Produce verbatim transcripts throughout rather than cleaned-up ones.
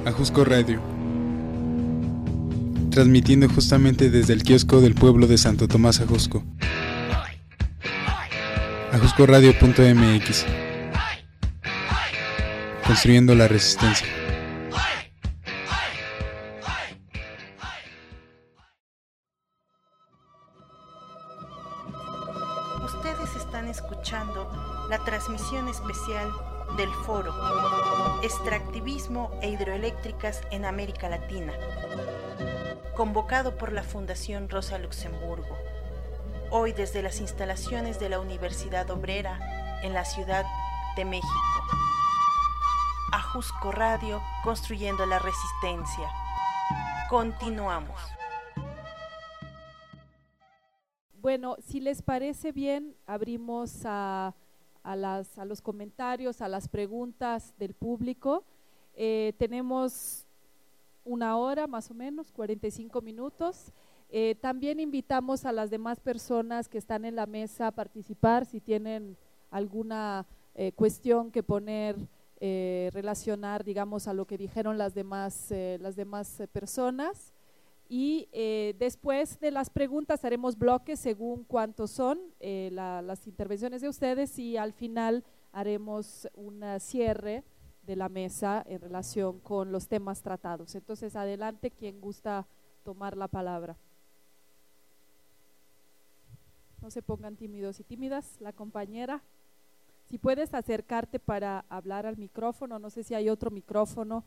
Ajusco Radio, transmitiendo justamente desde el kiosco del pueblo de Santo Tomás Ajusco. ajusco radio punto m x, construyendo la resistencia. Ustedes están escuchando la transmisión especial del Foro Extractivismo e Hidroeléctricas en América Latina, convocado por la Fundación Rosa Luxemburgo, hoy desde las instalaciones de la Universidad Obrera en la Ciudad de México. Ajusco Radio, construyendo la resistencia. Continuamos. Bueno, si les parece bien, abrimos a, a, las, a los comentarios, a las preguntas del público. Eh, tenemos una hora más o menos, cuarenta y cinco minutos. Eh, también invitamos a las demás personas que están en la mesa a participar, si tienen alguna eh, cuestión que poner, eh, relacionar, digamos, a lo que dijeron las demás, eh, las demás eh, personas. Y eh, después de las preguntas haremos bloques según cuántos son eh, la, las intervenciones de ustedes, y al final haremos un cierre de la mesa en relación con los temas tratados. Entonces, adelante, quien gusta tomar la palabra. No se pongan tímidos y tímidas. La compañera, si puedes acercarte para hablar al micrófono, no sé si hay otro micrófono.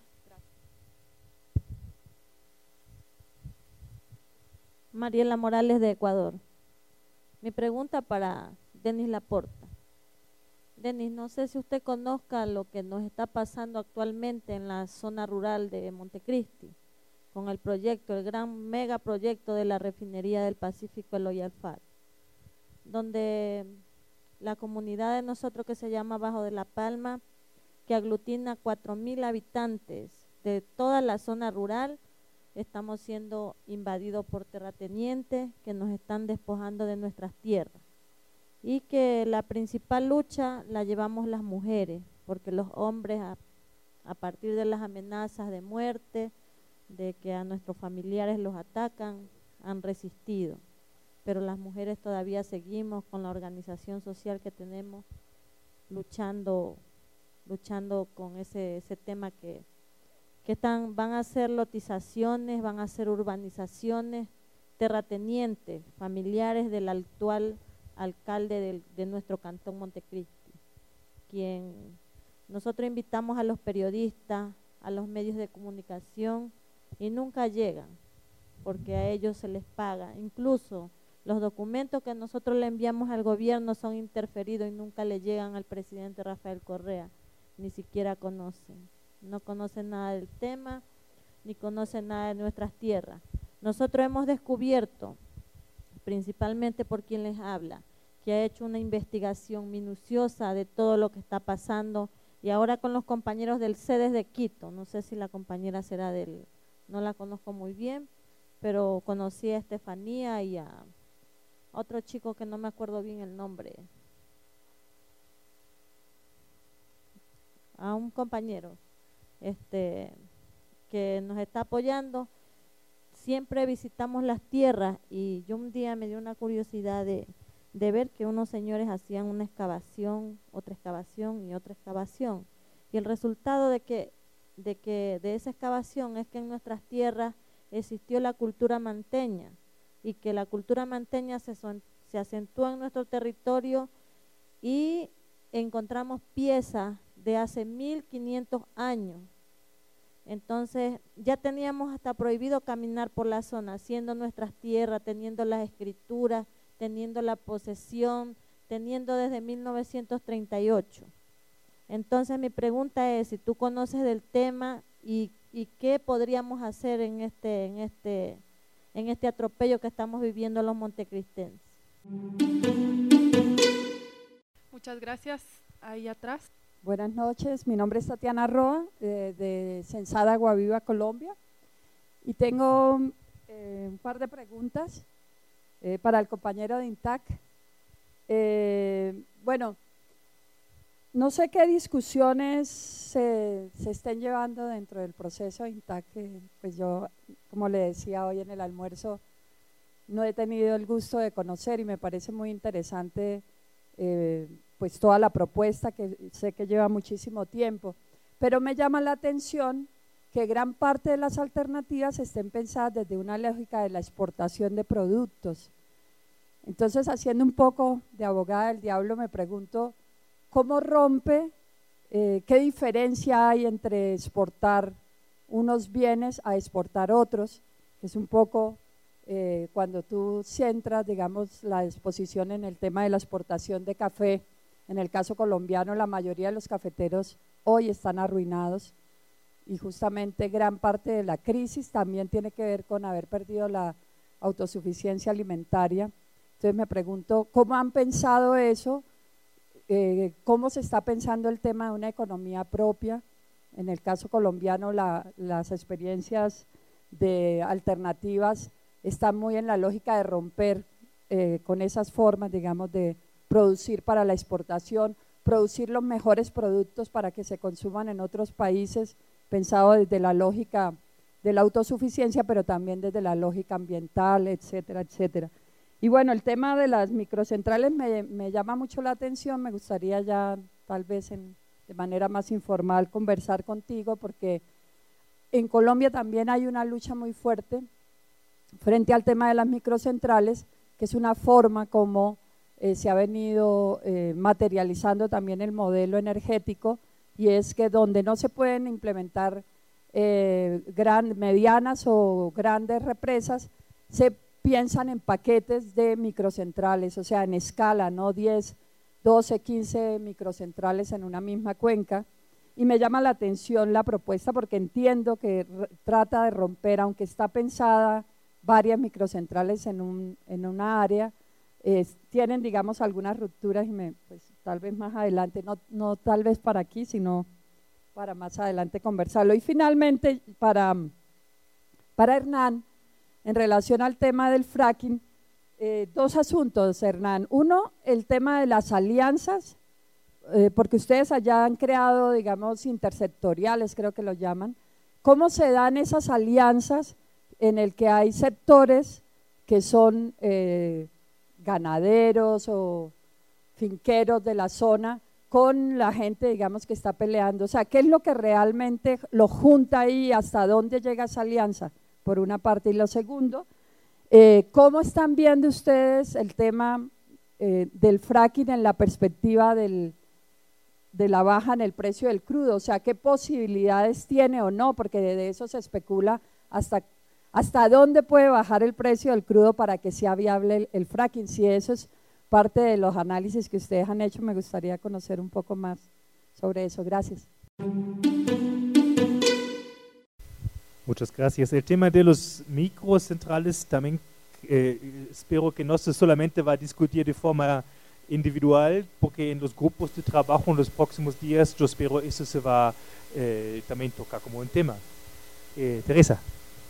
Mariela Morales, de Ecuador. Mi pregunta para Denis Laporta. Denis, no sé si usted conozca lo que nos está pasando actualmente en la zona rural de Montecristi, con el proyecto, el gran megaproyecto de la refinería del Pacífico Eloy Alfaro, donde la comunidad de nosotros, que se llama Bajo de la Palma, que aglutina cuatro mil habitantes de toda la zona rural, estamos siendo invadidos por terratenientes que nos están despojando de nuestras tierras, y que la principal lucha la llevamos las mujeres, porque los hombres a, a partir de las amenazas de muerte, de que a nuestros familiares los atacan, han resistido, pero las mujeres todavía seguimos con la organización social que tenemos, luchando, luchando con ese, ese tema que que están, van a hacer lotizaciones, van a hacer urbanizaciones, terratenientes, familiares del actual alcalde de, de nuestro cantón Montecristi, quien nosotros invitamos a los periodistas, a los medios de comunicación, y nunca llegan, porque a ellos se les paga. Incluso los documentos que nosotros le enviamos al gobierno son interferidos y nunca le llegan al presidente Rafael Correa, ni siquiera conocen. No conocen nada del tema, ni conocen nada de nuestras tierras. Nosotros hemos descubierto, principalmente por quien les habla, que ha hecho una investigación minuciosa de todo lo que está pasando, y ahora con los compañeros del C E D E S de Quito, no sé si la compañera será del, no la conozco muy bien, pero conocí a Estefanía y a otro chico que no me acuerdo bien el nombre, a un compañero este que nos está apoyando. Siempre visitamos las tierras, y yo un día me dio una curiosidad de, de ver que unos señores hacían una excavación, otra excavación y otra excavación, y el resultado de que de que de esa excavación es que en nuestras tierras existió la cultura manteña, y que la cultura manteña se, son, se acentúa en nuestro territorio, y encontramos piezas de hace mil quinientos años. Entonces ya teníamos hasta prohibido caminar por la zona, siendo nuestras tierras, teniendo las escrituras, teniendo la posesión, teniendo desde mil novecientos treinta y ocho. Entonces mi pregunta es si tú conoces del tema, y, y qué podríamos hacer en este, en este, en este atropello que estamos viviendo los montecristenses. Muchas gracias. Ahí atrás. Buenas noches, mi nombre es Tatiana Roa, de, de Censada, Guaviva, Colombia, y tengo eh, un par de preguntas eh, para el compañero de INTAC. Eh, bueno, no sé qué discusiones se, se estén llevando dentro del proceso de INTAC, que pues yo, como le decía hoy en el almuerzo, no he tenido el gusto de conocer y me parece muy interesante eh, pues toda la propuesta, que sé que lleva muchísimo tiempo, pero me llama la atención que gran parte de las alternativas estén pensadas desde una lógica de la exportación de productos. Entonces, haciendo un poco de abogada del diablo, me pregunto, ¿cómo rompe, eh, qué diferencia hay entre exportar unos bienes a exportar otros? Que es un poco eh, cuando tú centras, digamos, la exposición en el tema de la exportación de café. En el caso colombiano, la mayoría de los cafeteros hoy están arruinados y justamente gran parte de la crisis también tiene que ver con haber perdido la autosuficiencia alimentaria. Entonces me pregunto, ¿cómo han pensado eso? Eh, ¿Cómo se está pensando el tema de una economía propia? En el caso colombiano, la, las experiencias de alternativas están muy en la lógica de romper eh, con esas formas, digamos, de producir para la exportación, producir los mejores productos para que se consuman en otros países, pensado desde la lógica de la autosuficiencia, pero también desde la lógica ambiental, etcétera, etcétera. Y bueno, el tema de las microcentrales me, me llama mucho la atención, me gustaría ya tal vez en, de manera más informal conversar contigo, porque en Colombia también hay una lucha muy fuerte frente al tema de las microcentrales, que es una forma como eh, se ha venido eh, materializando también el modelo energético, y es que donde no se pueden implementar eh, gran, medianas o grandes represas, se piensan en paquetes de microcentrales, o sea, en escala, no diez, doce, quince microcentrales en una misma cuenca. Y me llama la atención la propuesta porque entiendo que trata de romper, aunque está pensada varias microcentrales en, un, en una área, eh, tienen, digamos, algunas rupturas y me, pues, tal vez más adelante, no, no tal vez para aquí, sino para más adelante conversarlo. Y finalmente, para, para Hernán, en relación al tema del fracking, eh, dos asuntos, Hernán. Uno, el tema de las alianzas, eh, porque ustedes allá han creado, digamos, intersectoriales, creo que lo llaman. ¿Cómo se dan esas alianzas en el que hay sectores que son eh, ganaderos o finqueros de la zona con la gente, digamos, que está peleando? O sea, ¿qué es lo que realmente lo junta ahí? ¿Hasta dónde llega esa alianza? Por una parte. Y lo segundo, eh, ¿cómo están viendo ustedes el tema eh, del fracking en la perspectiva del, de la baja en el precio del crudo? O sea, ¿qué posibilidades tiene o no? Porque de eso se especula hasta, hasta dónde puede bajar el precio del crudo para que sea viable el, el fracking. Si eso es parte de los análisis que ustedes han hecho, me gustaría conocer un poco más sobre eso. Gracias. Muchas gracias. El tema de los microcentrales también eh, espero que no se solamente va a discutir de forma individual, porque en los grupos de trabajo en los próximos días yo espero eso se va eh, también tocar como un tema. Eh, Teresa.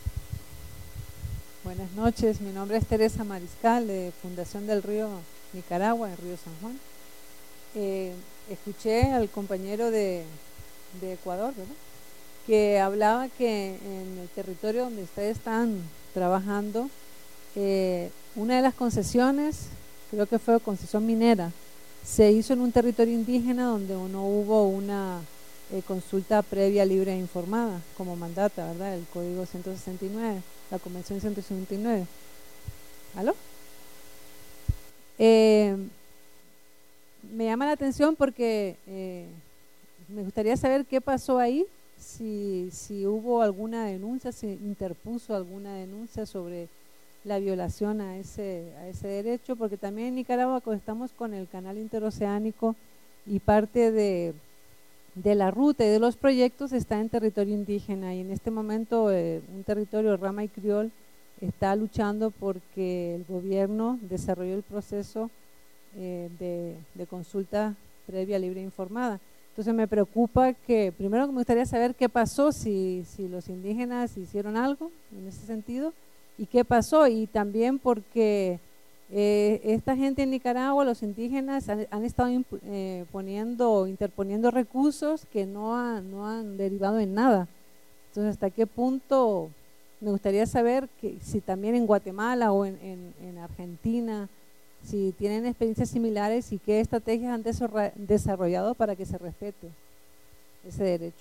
Buenas noches, mi nombre es Teresa Mariscal de Fundación del Río Nicaragua, el Río San Juan. Eh, escuché al compañero de, de Ecuador, ¿verdad?, que hablaba que en el territorio donde ustedes están trabajando, eh, una de las concesiones, creo que fue concesión minera, se hizo en un territorio indígena donde no hubo una eh, consulta previa, libre e informada, como mandata, ¿verdad?, el Código ciento sesenta y nueve, la Convención ciento sesenta y nueve. ¿Aló? Eh, me llama la atención porque eh, me gustaría saber qué pasó ahí. Si, si hubo alguna denuncia, si interpuso alguna denuncia sobre la violación a ese, a ese derecho, porque también en Nicaragua estamos con el canal interoceánico y parte de, de la ruta y de los proyectos está en territorio indígena, y en este momento eh, un territorio Rama y Criol está luchando porque el gobierno desarrolló el proceso eh, de, de consulta previa, libre e informada. Entonces me preocupa que, primero me gustaría saber qué pasó, si, si los indígenas hicieron algo en ese sentido y qué pasó, y también porque Eh, esta gente en Nicaragua, los indígenas, han, han estado imp- eh, poniendo, interponiendo recursos que no, ha- no han derivado en nada. Entonces, ¿hasta qué punto? Me gustaría saber que si también en Guatemala o en, en, en Argentina, si tienen experiencias similares y qué estrategias han desarra- desarrollado para que se respete ese derecho.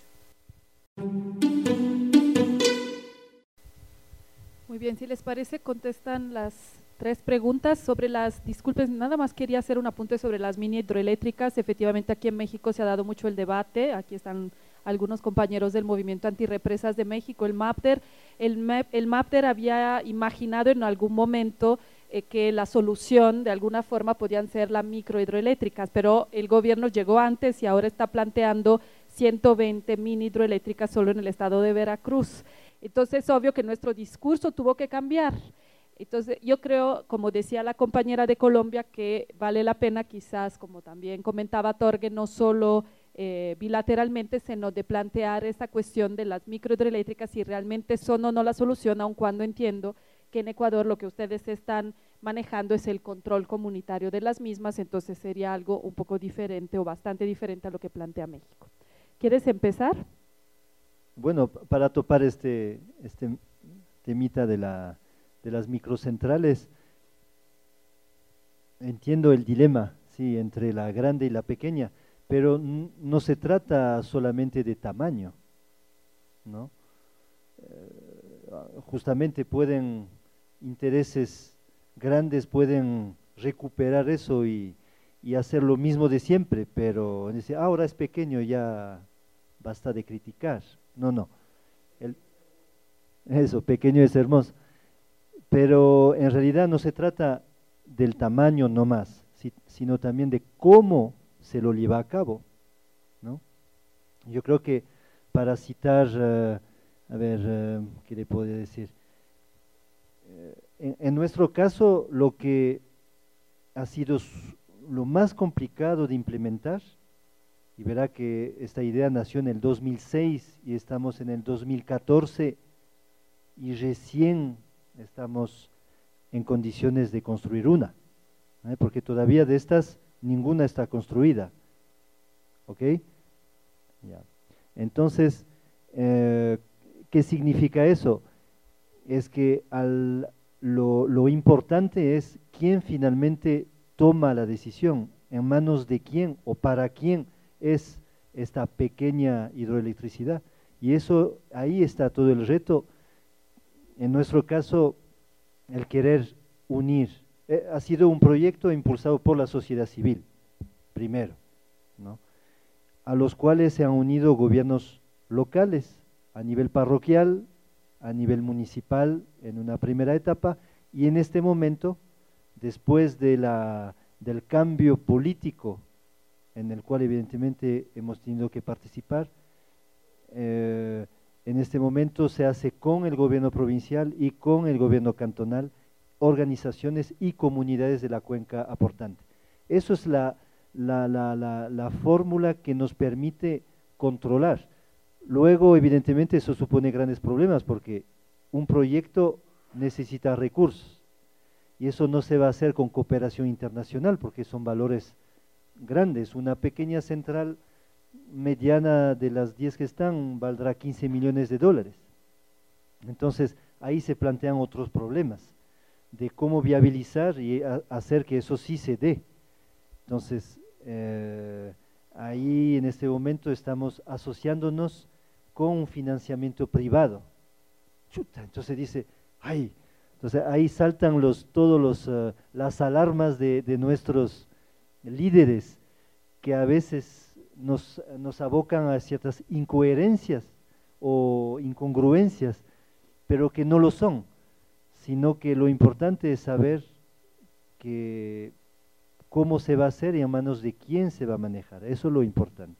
Muy bien, si les parece, contestan las tres preguntas sobre las, disculpen, nada más quería hacer un apunte sobre las mini hidroeléctricas. Efectivamente, aquí en México se ha dado mucho el debate, aquí están algunos compañeros del Movimiento Antirrepresas de México, el MAPDER. El, MEP, el MAPDER había imaginado en algún momento eh, que la solución de alguna forma podían ser las microhidroeléctricas, pero el gobierno llegó antes y ahora está planteando ciento veinte mini hidroeléctricas solo en el estado de Veracruz. Entonces, es obvio que nuestro discurso tuvo que cambiar. Entonces, yo creo, como decía la compañera de Colombia, que vale la pena quizás, como también comentaba Torge, no solo eh, bilateralmente, sino de plantear esta cuestión de las microhidroeléctricas, si realmente son o no la solución, aun cuando entiendo que en Ecuador lo que ustedes están manejando es el control comunitario de las mismas, entonces sería algo un poco diferente o bastante diferente a lo que plantea México. ¿Quieres empezar? Bueno, para topar este, este temita de, la, de las microcentrales, entiendo el dilema, sí, entre la grande y la pequeña, pero no se trata solamente de tamaño, ¿no? Eh, justamente pueden, intereses grandes pueden recuperar eso y, y hacer lo mismo de siempre, pero dice, ahora es pequeño, ya basta de criticar. No, no, el, eso, pequeño es hermoso, pero en realidad no se trata del tamaño nomás, si, sino también de cómo se lo lleva a cabo, ¿no? Yo creo que para citar, uh, a ver, uh, ¿qué le puedo decir? Uh, en, en nuestro caso, lo que ha sido lo más complicado de implementar, y verá que esta idea nació en el dos mil seis y estamos en el dos mil catorce y recién estamos en condiciones de construir una, ¿eh? Porque todavía de estas ninguna está construida, ¿ok? Ya. Entonces, eh, ¿qué significa eso? Es que al, lo, lo importante es quién finalmente toma la decisión, en manos de quién o para quién es esta pequeña hidroelectricidad, y eso, ahí está todo el reto. En nuestro caso, el querer unir, eh, ha sido un proyecto impulsado por la sociedad civil, primero, ¿no? A los cuales se han unido gobiernos locales, a nivel parroquial, a nivel municipal, en una primera etapa, y en este momento, después de la, del cambio político, en el cual evidentemente hemos tenido que participar, eh, en este momento se hace con el gobierno provincial y con el gobierno cantonal, organizaciones y comunidades de la cuenca aportante. Eso es la, la, la, la, la fórmula que nos permite controlar. Luego, evidentemente, eso supone grandes problemas porque un proyecto necesita recursos y eso no se va a hacer con cooperación internacional porque son valores grandes. Una pequeña central mediana de las diez que están valdrá quince millones de dólares. Entonces, ahí se plantean otros problemas de cómo viabilizar y a, hacer que eso sí se dé. Entonces, eh, ahí en este momento estamos asociándonos con un financiamiento privado. Chuta, entonces dice, ay, entonces ahí saltan los, todos los, uh, las alarmas de, de nuestros líderes que a veces nos, nos abocan a ciertas incoherencias o incongruencias, pero que no lo son, sino que lo importante es saber que cómo se va a hacer y a manos de quién se va a manejar, eso es lo importante.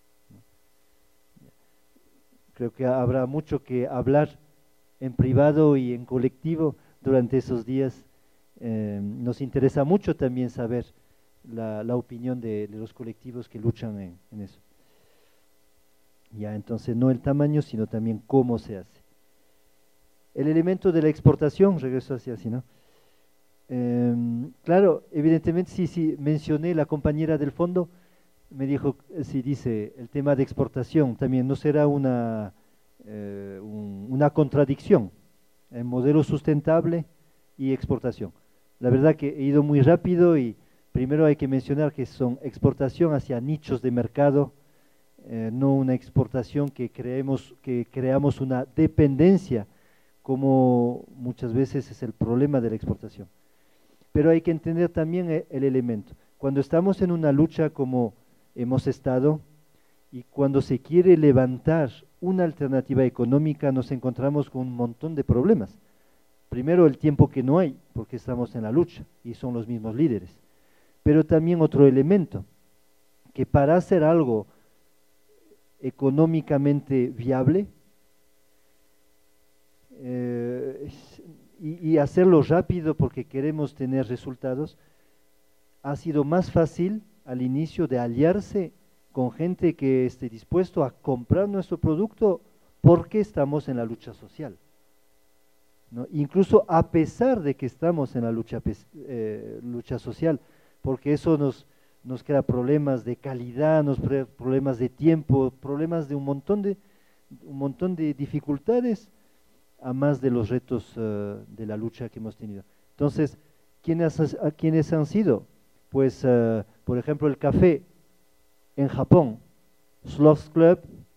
Creo que habrá mucho que hablar en privado y en colectivo durante esos días. Eh, nos interesa mucho también saber la, la opinión de, de los colectivos que luchan en, en eso. Ya, entonces no el tamaño, sino también cómo se hace. El elemento de la exportación, regreso hacia así, ¿no? Eh, claro, evidentemente, sí, sí, mencioné la compañera del fondo, me dijo, sí, dice, el tema de exportación también no será una, eh, un, una contradicción, el modelo sustentable y exportación. La verdad que he ido muy rápido y primero hay que mencionar que son exportación hacia nichos de mercado, eh, no una exportación que creemos que creamos una dependencia, como muchas veces es el problema de la exportación. Pero hay que entender también el, el elemento. Cuando estamos en una lucha como hemos estado y cuando se quiere levantar una alternativa económica, nos encontramos con un montón de problemas. Primero, el tiempo que no hay, porque estamos en la lucha y son los mismos líderes. Pero también otro elemento, que para hacer algo económicamente viable eh, y, y hacerlo rápido porque queremos tener resultados, ha sido más fácil al inicio de aliarse con gente que esté dispuesto a comprar nuestro producto porque estamos en la lucha social, ¿no? Incluso a pesar de que estamos en la lucha, eh, lucha social, porque eso nos, nos crea problemas de calidad, nos crea problemas de tiempo, problemas de un montón de, un montón de dificultades, a más de los retos uh, de la lucha que hemos tenido. Entonces, ¿quiénes, ¿quiénes han sido? Pues, uh, por ejemplo, el café en Japón, Sloth Club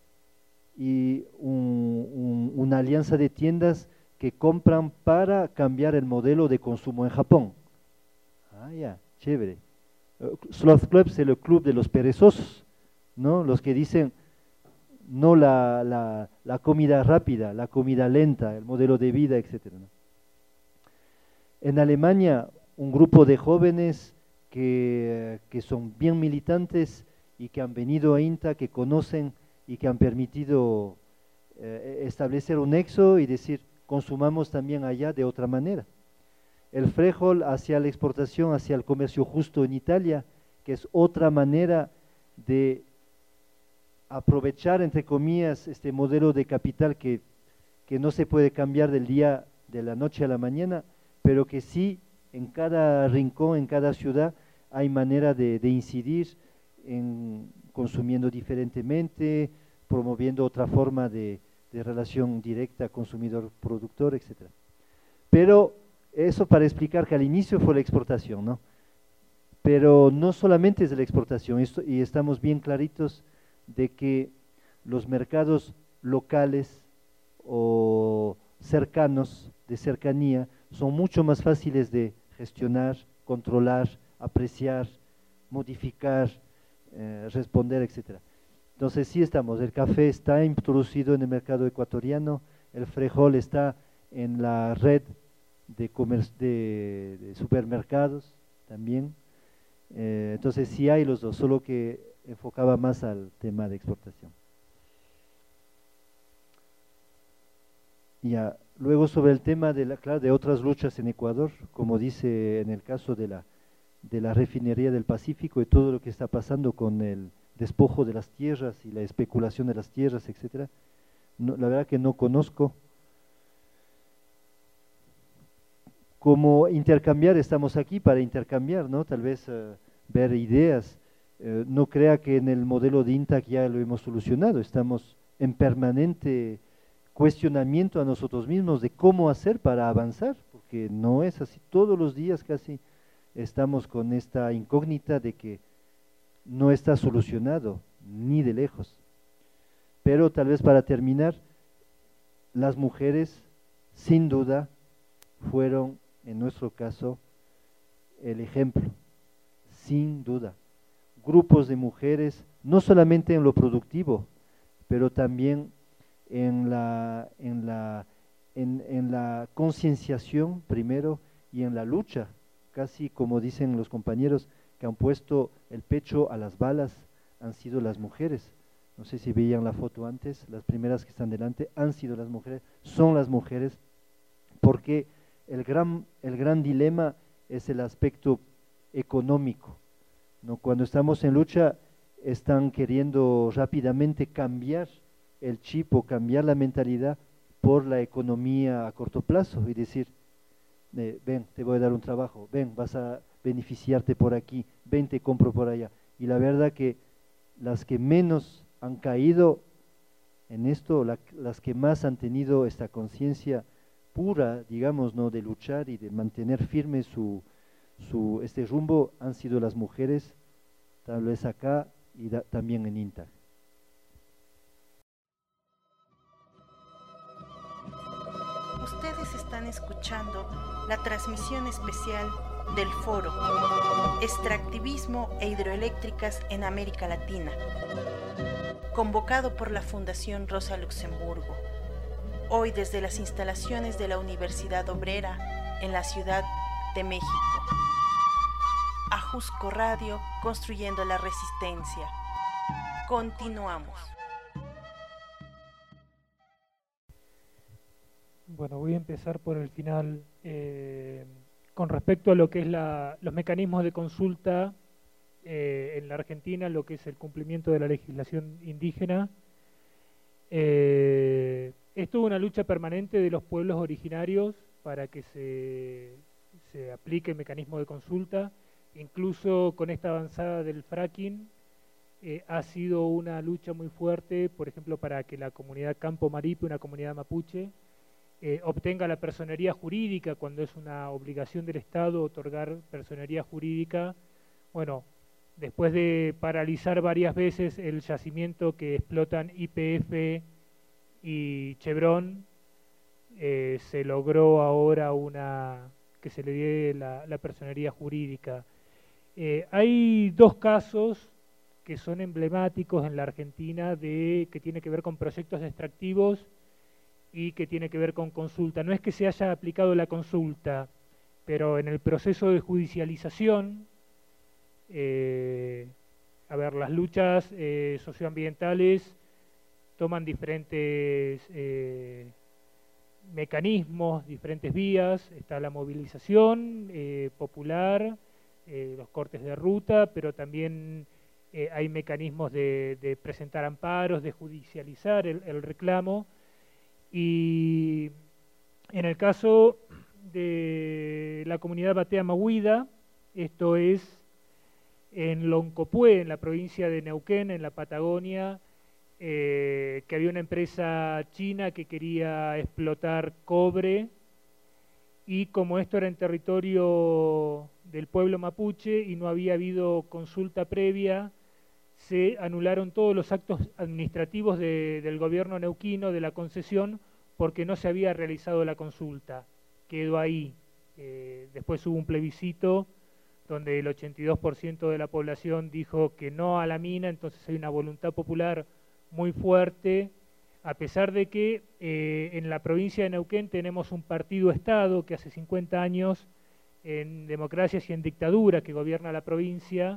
y un, un, una alianza de tiendas que compran para cambiar el modelo de consumo en Japón. Ah, ya, chévere. Uh, Sloth Club es el club de los perezosos, ¿no? Los que dicen no la, la, la comida rápida, la comida lenta, el modelo de vida, etcétera, ¿no? En Alemania, un grupo de jóvenes que, que son bien militantes y que han venido a INTA, que conocen y que han permitido eh, establecer un nexo y decir, consumamos también allá de otra manera. El Frejol hacia la exportación, hacia el comercio justo en Italia, que es otra manera de aprovechar, entre comillas, este modelo de capital que, que no se puede cambiar del día, de la noche a la mañana, pero que sí, en cada rincón, en cada ciudad, hay manera de, de incidir en consumiendo diferentemente, promoviendo otra forma de, de relación directa consumidor-productor, etcétera. Pero eso para explicar que al inicio fue la exportación, ¿no? Pero no solamente es de la exportación, esto, y estamos bien claritos de que los mercados locales o cercanos, de cercanía, son mucho más fáciles de gestionar, controlar, apreciar, modificar, eh, responder, etcétera. Entonces sí estamos, el café está introducido en el mercado ecuatoriano, el Frejol está en la red de, de, de supermercados también, eh, entonces sí hay los dos, solo que enfocaba más al tema de exportación. Ya, luego sobre el tema de, la, claro, de otras luchas en Ecuador, como dice en el caso de la, de la refinería del Pacífico y todo lo que está pasando con el despojo de las tierras y la especulación de las tierras, etcétera. No, la verdad que no conozco. Como intercambiar, estamos aquí para intercambiar, ¿no? Tal vez uh, ver ideas. Uh, no crea que en el modelo de INTAC ya lo hemos solucionado, estamos en permanente cuestionamiento a nosotros mismos de cómo hacer para avanzar, porque no es así, todos los días casi estamos con esta incógnita de que no está solucionado, ni de lejos. Pero tal vez para terminar, las mujeres sin duda fueron, en nuestro caso, el ejemplo, sin duda. Grupos de mujeres, no solamente en lo productivo, pero también en la, en la, en, en la concienciación primero y en la lucha, casi como dicen los compañeros que han puesto el pecho a las balas, han sido las mujeres. No sé si veían la foto antes, las primeras que están delante han sido las mujeres, son las mujeres, porque el gran, el gran dilema es el aspecto económico, ¿no? Cuando estamos en lucha están queriendo rápidamente cambiar el chip o cambiar la mentalidad por la economía a corto plazo y decir, eh, ven, te voy a dar un trabajo, ven, vas a beneficiarte por aquí, ven, te compro por allá. Y la verdad que las que menos han caído en esto, la, las que más han tenido esta conciencia pura, digamos, ¿no?, de luchar y de mantener firme su, su, este rumbo, han sido las mujeres, tal vez acá y da, también en INTA. Ustedes están escuchando la transmisión especial del foro Extractivismo e Hidroeléctricas en América Latina, convocado por la Fundación Rosa Luxemburgo, hoy desde las instalaciones de la Universidad Obrera en la Ciudad de México. Ajusco Radio, construyendo la resistencia. Continuamos. Bueno, voy a empezar por el final. Eh, con respecto a lo que es la, los mecanismos de consulta eh, en la Argentina, lo que es el cumplimiento de la legislación indígena, eh, es toda una lucha permanente de los pueblos originarios para que se, se aplique el mecanismo de consulta. Incluso con esta avanzada del fracking, eh, ha sido una lucha muy fuerte, por ejemplo, para que la comunidad Campo Maripe, una comunidad mapuche, Eh, obtenga la personería jurídica, cuando es una obligación del Estado otorgar personería jurídica. Bueno, después de paralizar varias veces el yacimiento que explotan Y P F y Chevron, eh, se logró ahora una que se le dé la, la personería jurídica. Eh, hay dos casos que son emblemáticos en la Argentina de que tiene que ver con proyectos extractivos y que tiene que ver con consulta. No es que se haya aplicado la consulta, pero en el proceso de judicialización, eh, a ver, las luchas eh, socioambientales toman diferentes eh, mecanismos, diferentes vías. Está la movilización eh, popular, eh, los cortes de ruta, pero también eh, hay mecanismos de, de presentar amparos, de judicializar el, el reclamo. Y en el caso de la comunidad Batea Mahuida, esto es en Loncopué, en la provincia de Neuquén, en la Patagonia, eh, que había una empresa china que quería explotar cobre, y como esto era en territorio del pueblo mapuche y no había habido consulta previa, se anularon todos los actos administrativos de, del gobierno neuquino de la concesión porque no se había realizado la consulta. Quedó ahí. Eh, después hubo un plebiscito donde el ochenta y dos por ciento de la población dijo que no a la mina, entonces hay una voluntad popular muy fuerte, a pesar de que eh, en la provincia de Neuquén tenemos un partido-estado que hace cincuenta años en democracias y en dictadura que gobierna la provincia.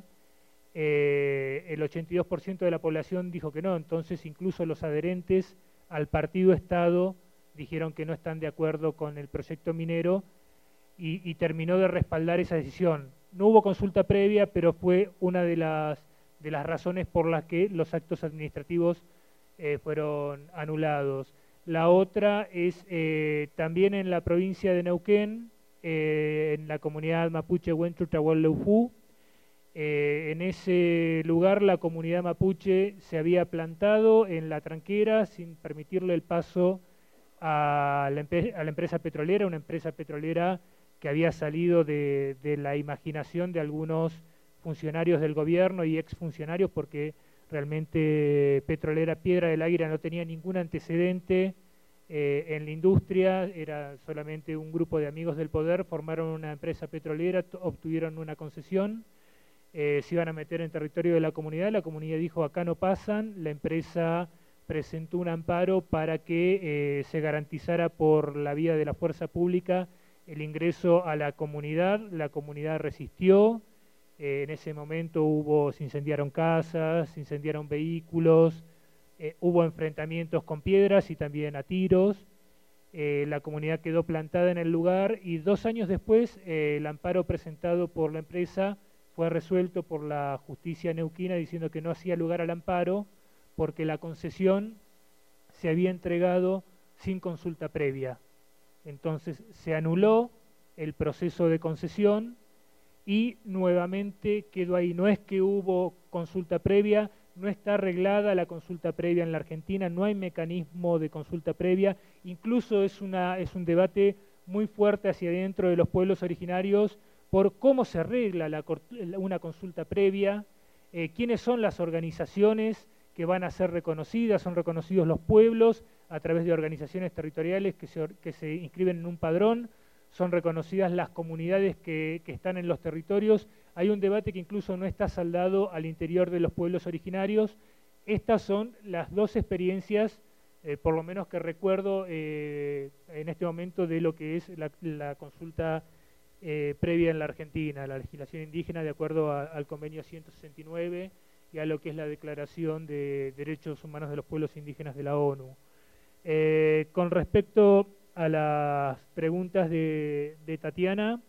Eh, el ochenta y dos por ciento de la población dijo que no, entonces incluso los adherentes al partido-estado dijeron que no están de acuerdo con el proyecto minero y, y terminó de respaldar esa decisión. No hubo consulta previa, pero fue una de las, de las razones por las que los actos administrativos eh, fueron anulados. La otra es eh, también en la provincia de Neuquén, eh, en la comunidad mapuche Huenchu Tahual-Leufú. Eh, en ese lugar la comunidad mapuche se había plantado en la tranquera sin permitirle el paso a la, a la empresa petrolera, una empresa petrolera que había salido de, de la imaginación de algunos funcionarios del gobierno y exfuncionarios, porque realmente Petrolera Piedra del Águila no tenía ningún antecedente eh, en la industria, era solamente un grupo de amigos del poder, formaron una empresa petrolera, obtuvieron una concesión. Eh, se iban a meter en territorio de la comunidad, la comunidad dijo acá no pasan, la empresa presentó un amparo para que eh, se garantizara por la vía de la fuerza pública el ingreso a la comunidad, la comunidad resistió, eh, en ese momento hubo, se incendiaron casas, se incendiaron vehículos, eh, hubo enfrentamientos con piedras y también a tiros, eh, la comunidad quedó plantada en el lugar y dos años después eh, el amparo presentado por la empresa fue resuelto por la justicia neuquina diciendo que no hacía lugar al amparo porque la concesión se había entregado sin consulta previa. Entonces se anuló el proceso de concesión y nuevamente quedó ahí. No es que hubo consulta previa, no está arreglada la consulta previa en la Argentina, no hay mecanismo de consulta previa, incluso es, una, es un debate muy fuerte hacia adentro de los pueblos originarios por cómo se arregla la, una consulta previa, eh, quiénes son las organizaciones que van a ser reconocidas, son reconocidos los pueblos a través de organizaciones territoriales que se, que se inscriben en un padrón, son reconocidas las comunidades que, que están en los territorios. Hay un debate que incluso no está saldado al interior de los pueblos originarios. Estas son las dos experiencias, eh, por lo menos que recuerdo eh, en este momento, de lo que es la, la consulta eh, previa en la Argentina, la legislación indígena de acuerdo a, al convenio ciento sesenta y nueve y a lo que es la Declaración de Derechos Humanos de los Pueblos Indígenas de la ONU. Eh, con respecto a las preguntas de, de Tatiana,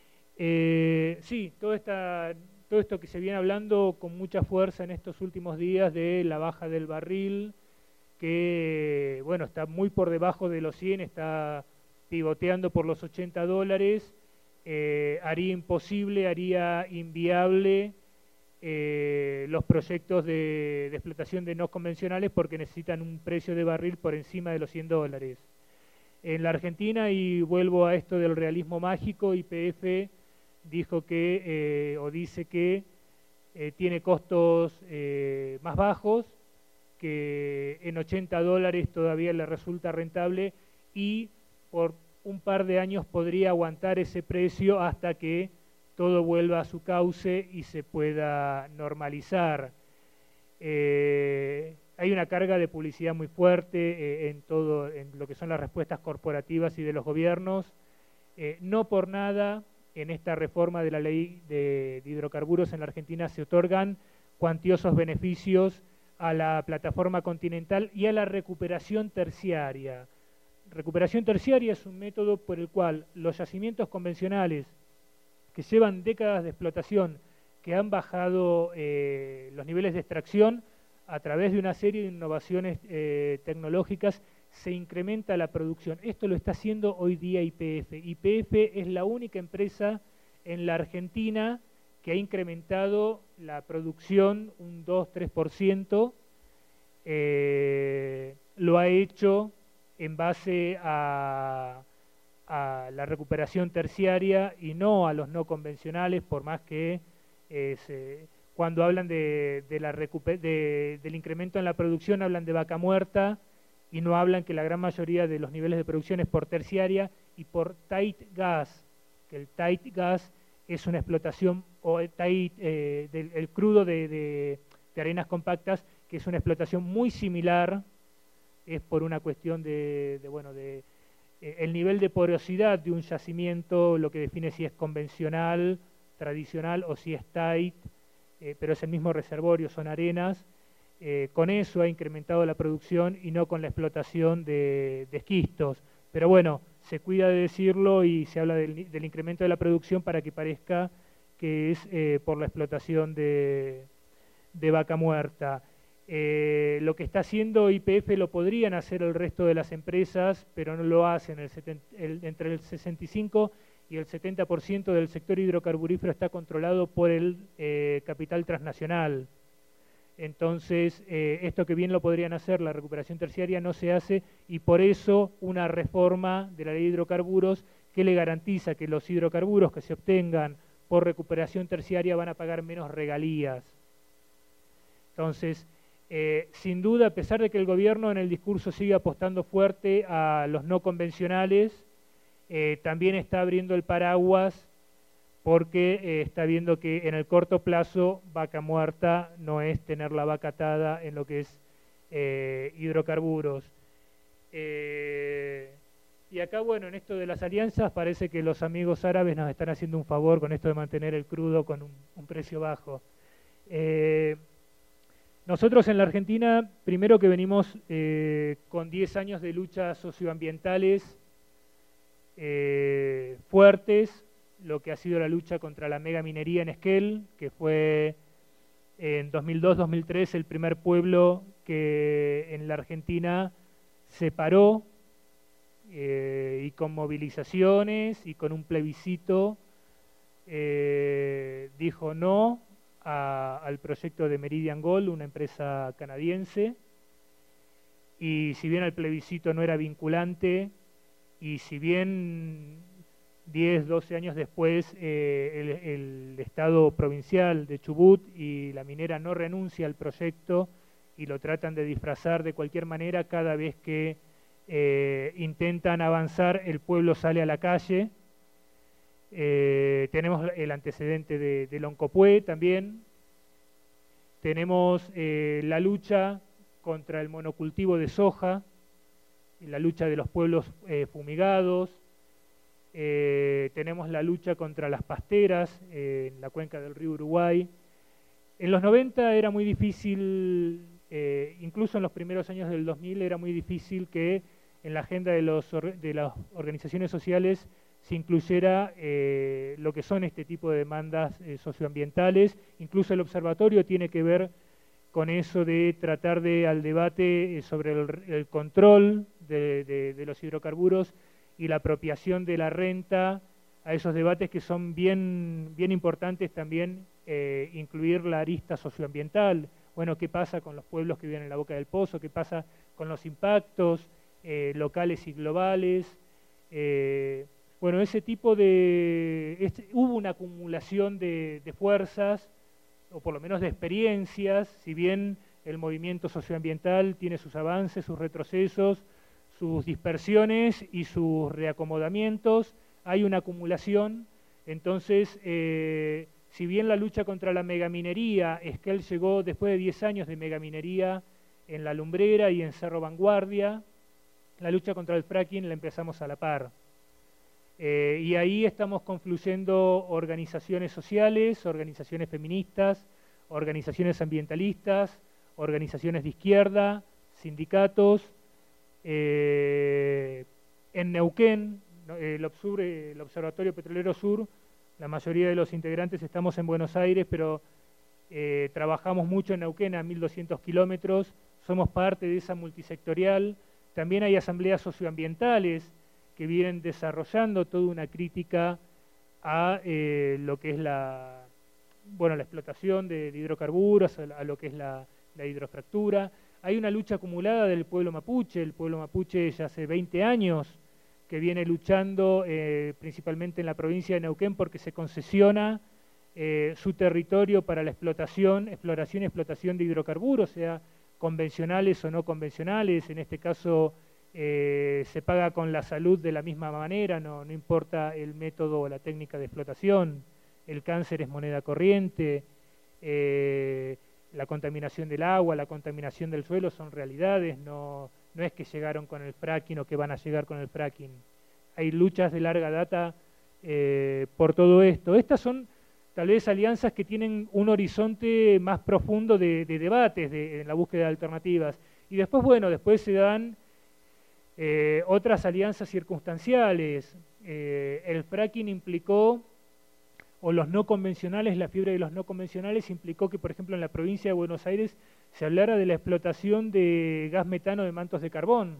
eh, sí, todo, esta, todo esto que se viene hablando con mucha fuerza en estos últimos días de la baja del barril, que bueno, está muy por debajo de los cien, está pivoteando por los ochenta dólares, eh, haría imposible, haría inviable eh, los proyectos de, de explotación de no convencionales porque necesitan un precio de barril por encima de los cien dólares. En la Argentina, y vuelvo a esto del realismo mágico, Y P F dijo que, eh, o dice que eh, tiene costos eh, más bajos, que en ochenta dólares todavía le resulta rentable y por un par de años podría aguantar ese precio hasta que todo vuelva a su cauce y se pueda normalizar. Eh, Hay una carga de publicidad muy fuerte eh, en todo, en lo que son las respuestas corporativas y de los gobiernos. Eh, no por nada, en esta reforma de la ley de, de hidrocarburos en la Argentina se otorgan cuantiosos beneficios a la plataforma continental y a la recuperación terciaria. Recuperación terciaria es un método por el cual los yacimientos convencionales que llevan décadas de explotación, que han bajado eh, los niveles de extracción, a través de una serie de innovaciones eh, tecnológicas se incrementa la producción. Esto lo está haciendo hoy día Y P F. Y P F es la única empresa en la Argentina que ha incrementado la producción un dos a tres por ciento. Eh, lo ha hecho en base a, a la recuperación terciaria y no a los no convencionales, por más que eh, se... Cuando hablan de, de la de, del incremento en la producción, hablan de vaca muerta y no hablan que la gran mayoría de los niveles de producción es por terciaria y por tight gas, que el tight gas es una explotación, o el, tight, eh, del, el crudo de, de, de arenas compactas, que es una explotación muy similar, es por una cuestión de, de bueno, de eh, el nivel de porosidad de un yacimiento, lo que define si es convencional, tradicional o si es tight. Eh, pero es el mismo reservorio, son arenas. Eh, con eso ha incrementado la producción y no con la explotación de, de esquistos. Pero bueno, se cuida de decirlo y se habla del, del incremento de la producción para que parezca que es eh, por la explotación de, de vaca muerta. Eh, lo que está haciendo Y P F lo podrían hacer el resto de las empresas, pero no lo hacen. El setenta, el, entre el sesenta y cinco y el setenta por ciento del sector hidrocarburífero está controlado por el eh, capital transnacional. Entonces, eh, esto que bien lo podrían hacer, la recuperación terciaria, no se hace, y por eso una reforma de la ley de hidrocarburos que le garantiza que los hidrocarburos que se obtengan por recuperación terciaria van a pagar menos regalías. Entonces, eh, sin duda, a pesar de que el gobierno en el discurso sigue apostando fuerte a los no convencionales, Eh, también está abriendo el paraguas porque eh, está viendo que en el corto plazo vaca muerta no es tener la vaca atada en lo que es eh, hidrocarburos. Eh, y acá, bueno, en esto de las alianzas parece que los amigos árabes nos están haciendo un favor con esto de mantener el crudo con un, un precio bajo. Eh, nosotros en la Argentina, primero que venimos eh, con diez años de luchas socioambientales Eh, fuertes, lo que ha sido la lucha contra la megaminería en Esquel, que fue en dos mil dos dos mil tres el primer pueblo que en la Argentina se paró eh, y con movilizaciones y con un plebiscito eh, dijo no a, al proyecto de Meridian Gold, una empresa canadiense, y si bien el plebiscito no era vinculante, y si bien diez, doce años después eh, el, el Estado provincial de Chubut y la minera no renuncia al proyecto y lo tratan de disfrazar de cualquier manera, cada vez que eh, intentan avanzar el pueblo sale a la calle. Eh, tenemos el antecedente de, de Loncopué también, tenemos eh, la lucha contra el monocultivo de soja, la lucha de los pueblos eh, fumigados, eh, tenemos la lucha contra las pasteras eh, en la cuenca del río Uruguay. En los noventa era muy difícil, eh, incluso en los primeros años del dos mil, era muy difícil que en la agenda de, los, de las organizaciones sociales se incluyera eh, lo que son este tipo de demandas eh, socioambientales. Incluso el observatorio tiene que ver con eso de tratar de al debate sobre el, el control de, de, de los hidrocarburos y la apropiación de la renta, a esos debates que son bien, bien importantes también, eh, incluir la arista socioambiental. Bueno, ¿qué pasa con los pueblos que viven en la boca del pozo? ¿Qué pasa con los impactos eh, locales y globales? Eh, bueno, ese tipo de... Este, hubo una acumulación de, de fuerzas, o por lo menos de experiencias, si bien el movimiento socioambiental tiene sus avances, sus retrocesos, sus dispersiones y sus reacomodamientos, hay una acumulación. Entonces, eh, si bien la lucha contra la megaminería, Esquel llegó después de diez años de megaminería en La Lumbrera y en Cerro Vanguardia, la lucha contra el fracking la empezamos a la par. Eh, y ahí estamos confluyendo organizaciones sociales, organizaciones feministas, organizaciones ambientalistas, organizaciones de izquierda, sindicatos. Eh, en Neuquén, el, Obsur, el Observatorio Petrolero Sur, la mayoría de los integrantes estamos en Buenos Aires, pero eh, trabajamos mucho en Neuquén a mil doscientos kilómetros, somos parte de esa multisectorial. También hay asambleas socioambientales que vienen desarrollando toda una crítica a eh, lo que es la, bueno, la explotación de, de hidrocarburos, a, a lo que es la, la hidrofractura. Hay una lucha acumulada del pueblo mapuche. El pueblo mapuche ya hace veinte años que viene luchando eh, principalmente en la provincia de Neuquén porque se concesiona eh, su territorio para la explotación, exploración y explotación de hidrocarburos, sea convencionales o no convencionales. En este caso eh, se paga con la salud de la misma manera, no, no importa el método o la técnica de explotación. El cáncer es moneda corriente, eh, la contaminación del agua, la contaminación del suelo son realidades, no, no es que llegaron con el fracking o que van a llegar con el fracking. Hay luchas de larga data eh, por todo esto. Estas son tal vez alianzas que tienen un horizonte más profundo de, de debates de, en la búsqueda de alternativas. Y después, bueno, después se dan eh, otras alianzas circunstanciales. Eh, el fracking implicó, o los no convencionales, la fiebre de los no convencionales implicó que, por ejemplo, en la provincia de Buenos Aires se hablara de la explotación de gas metano de mantos de carbón.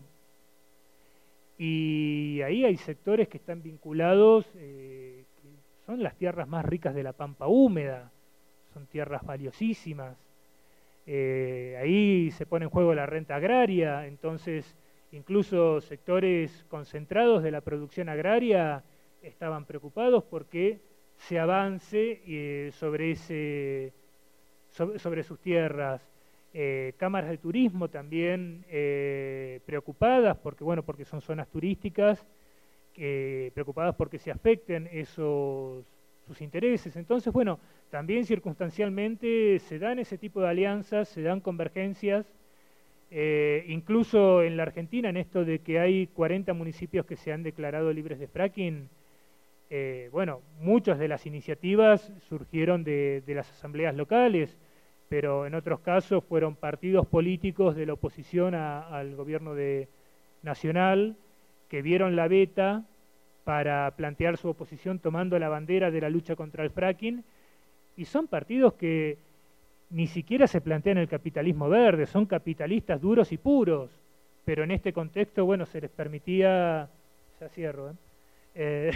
Y ahí hay sectores que están vinculados, eh, que son las tierras más ricas de la pampa húmeda, son tierras valiosísimas. Eh, ahí se pone en juego la renta agraria, entonces incluso sectores concentrados de la producción agraria estaban preocupados porque se avance eh, sobre, ese, sobre, sobre sus tierras. Eh, cámaras de turismo también eh, preocupadas porque, bueno, porque son zonas turísticas, eh, preocupadas porque se afecten esos, sus intereses. Entonces, bueno, también circunstancialmente se dan ese tipo de alianzas, se dan convergencias, eh, incluso en la Argentina, en esto de que hay cuarenta municipios que se han declarado libres de fracking. Eh, bueno, muchas de las iniciativas surgieron de, de las asambleas locales, pero en otros casos fueron partidos políticos de la oposición a, al gobierno de, nacional que vieron la beta para plantear su oposición tomando la bandera de la lucha contra el fracking, y son partidos que ni siquiera se plantean el capitalismo verde, son capitalistas duros y puros, pero en este contexto, bueno, se les permitía ya cierro. ¿eh? Eh,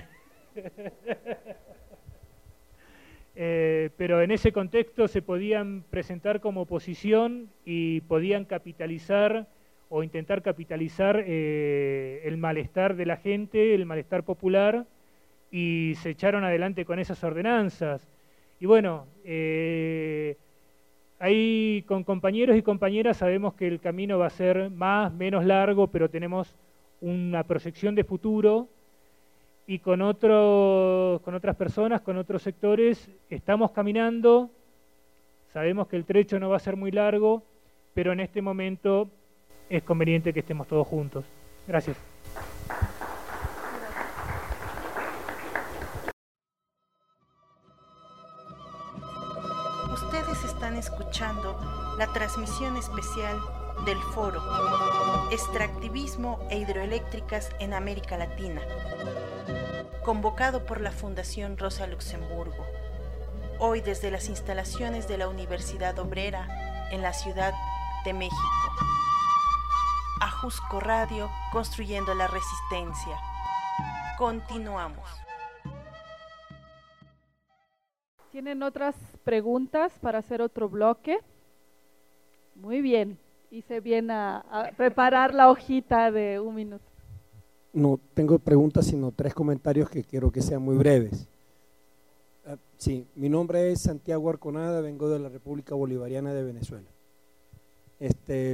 eh, pero en ese contexto se podían presentar como oposición y podían capitalizar o intentar capitalizar eh, el malestar de la gente, el malestar popular, y se echaron adelante con esas ordenanzas. Y bueno, eh, ahí con compañeros y compañeras sabemos que el camino va a ser más, menos largo, pero tenemos una proyección de futuro, y con, otros, con otras personas, con otros sectores, estamos caminando, sabemos que el trecho no va a ser muy largo, pero en este momento es conveniente que estemos todos juntos. Gracias. Ustedes están escuchando la transmisión especial del Foro Extractivismo e Hidroeléctricas en América Latina, convocado por la Fundación Rosa Luxemburgo, hoy desde las instalaciones de la Universidad Obrera en la Ciudad de México. Ajusco Radio, construyendo la resistencia. Continuamos. ¿Tienen otras preguntas para hacer otro bloque? Muy bien, hice bien a, a preparar la hojita de un minuto. No tengo preguntas, sino tres comentarios que quiero que sean muy breves. Uh, sí, mi nombre es Santiago Arconada, vengo de la República Bolivariana de Venezuela. Este,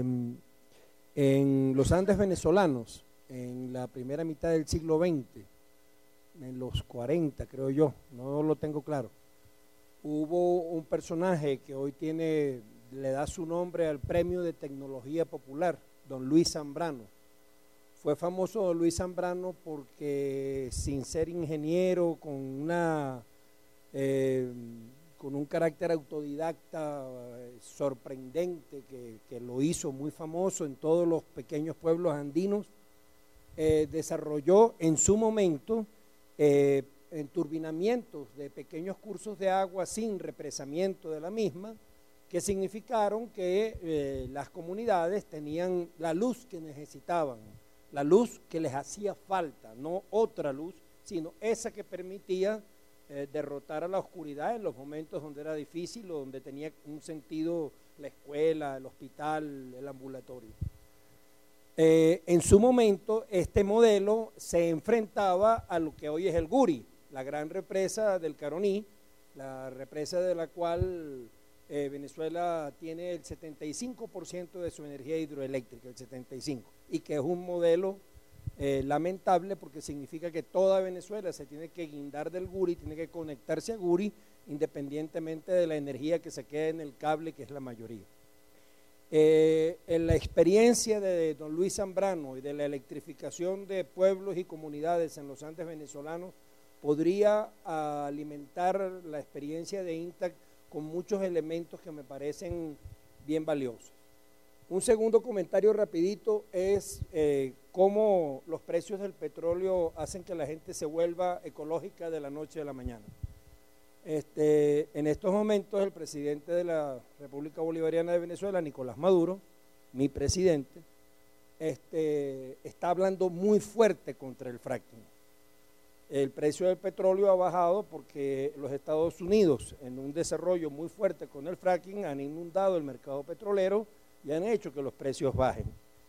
en los Andes venezolanos, en la primera mitad del siglo veinte, en los cuarenta creo yo, no lo tengo claro, hubo un personaje que hoy tiene, le da su nombre al Premio de Tecnología Popular, don Luis Zambrano. Fue famoso don Luis Zambrano porque, sin ser ingeniero, con una eh, con un carácter autodidacta eh, sorprendente que, que lo hizo muy famoso en todos los pequeños pueblos andinos, eh, desarrolló en su momento eh, enturbinamientos de pequeños cursos de agua sin represamiento de la misma, que significaron que eh, las comunidades tenían la luz que necesitaban, la luz que les hacía falta, no otra luz, sino esa que permitía eh, derrotar a la oscuridad en los momentos donde era difícil o donde tenía un sentido la escuela, el hospital, el ambulatorio. Eh, en su momento este modelo se enfrentaba a lo que hoy es el Guri, la gran represa del Caroní, la represa de la cual eh, Venezuela tiene el setenta y cinco por ciento de su energía hidroeléctrica, el setenta y cinco por ciento, y que es un modelo eh, lamentable porque significa que toda Venezuela se tiene que guindar del Guri, tiene que conectarse a Guri independientemente de la energía que se quede en el cable, que es la mayoría. Eh, en la experiencia de don Luis Zambrano y de la electrificación de pueblos y comunidades en los Andes venezolanos podría alimentar la experiencia de INTAC con muchos elementos que me parecen bien valiosos. Un segundo comentario rapidito es eh, cómo los precios del petróleo hacen que la gente se vuelva ecológica de la noche a la mañana. Este, en estos momentos el presidente de la República Bolivariana de Venezuela, Nicolás Maduro, mi presidente, este, está hablando muy fuerte contra el fracking. El precio del petróleo ha bajado porque los Estados Unidos, en un desarrollo muy fuerte con el fracking, han inundado el mercado petrolero y han hecho que los precios bajen.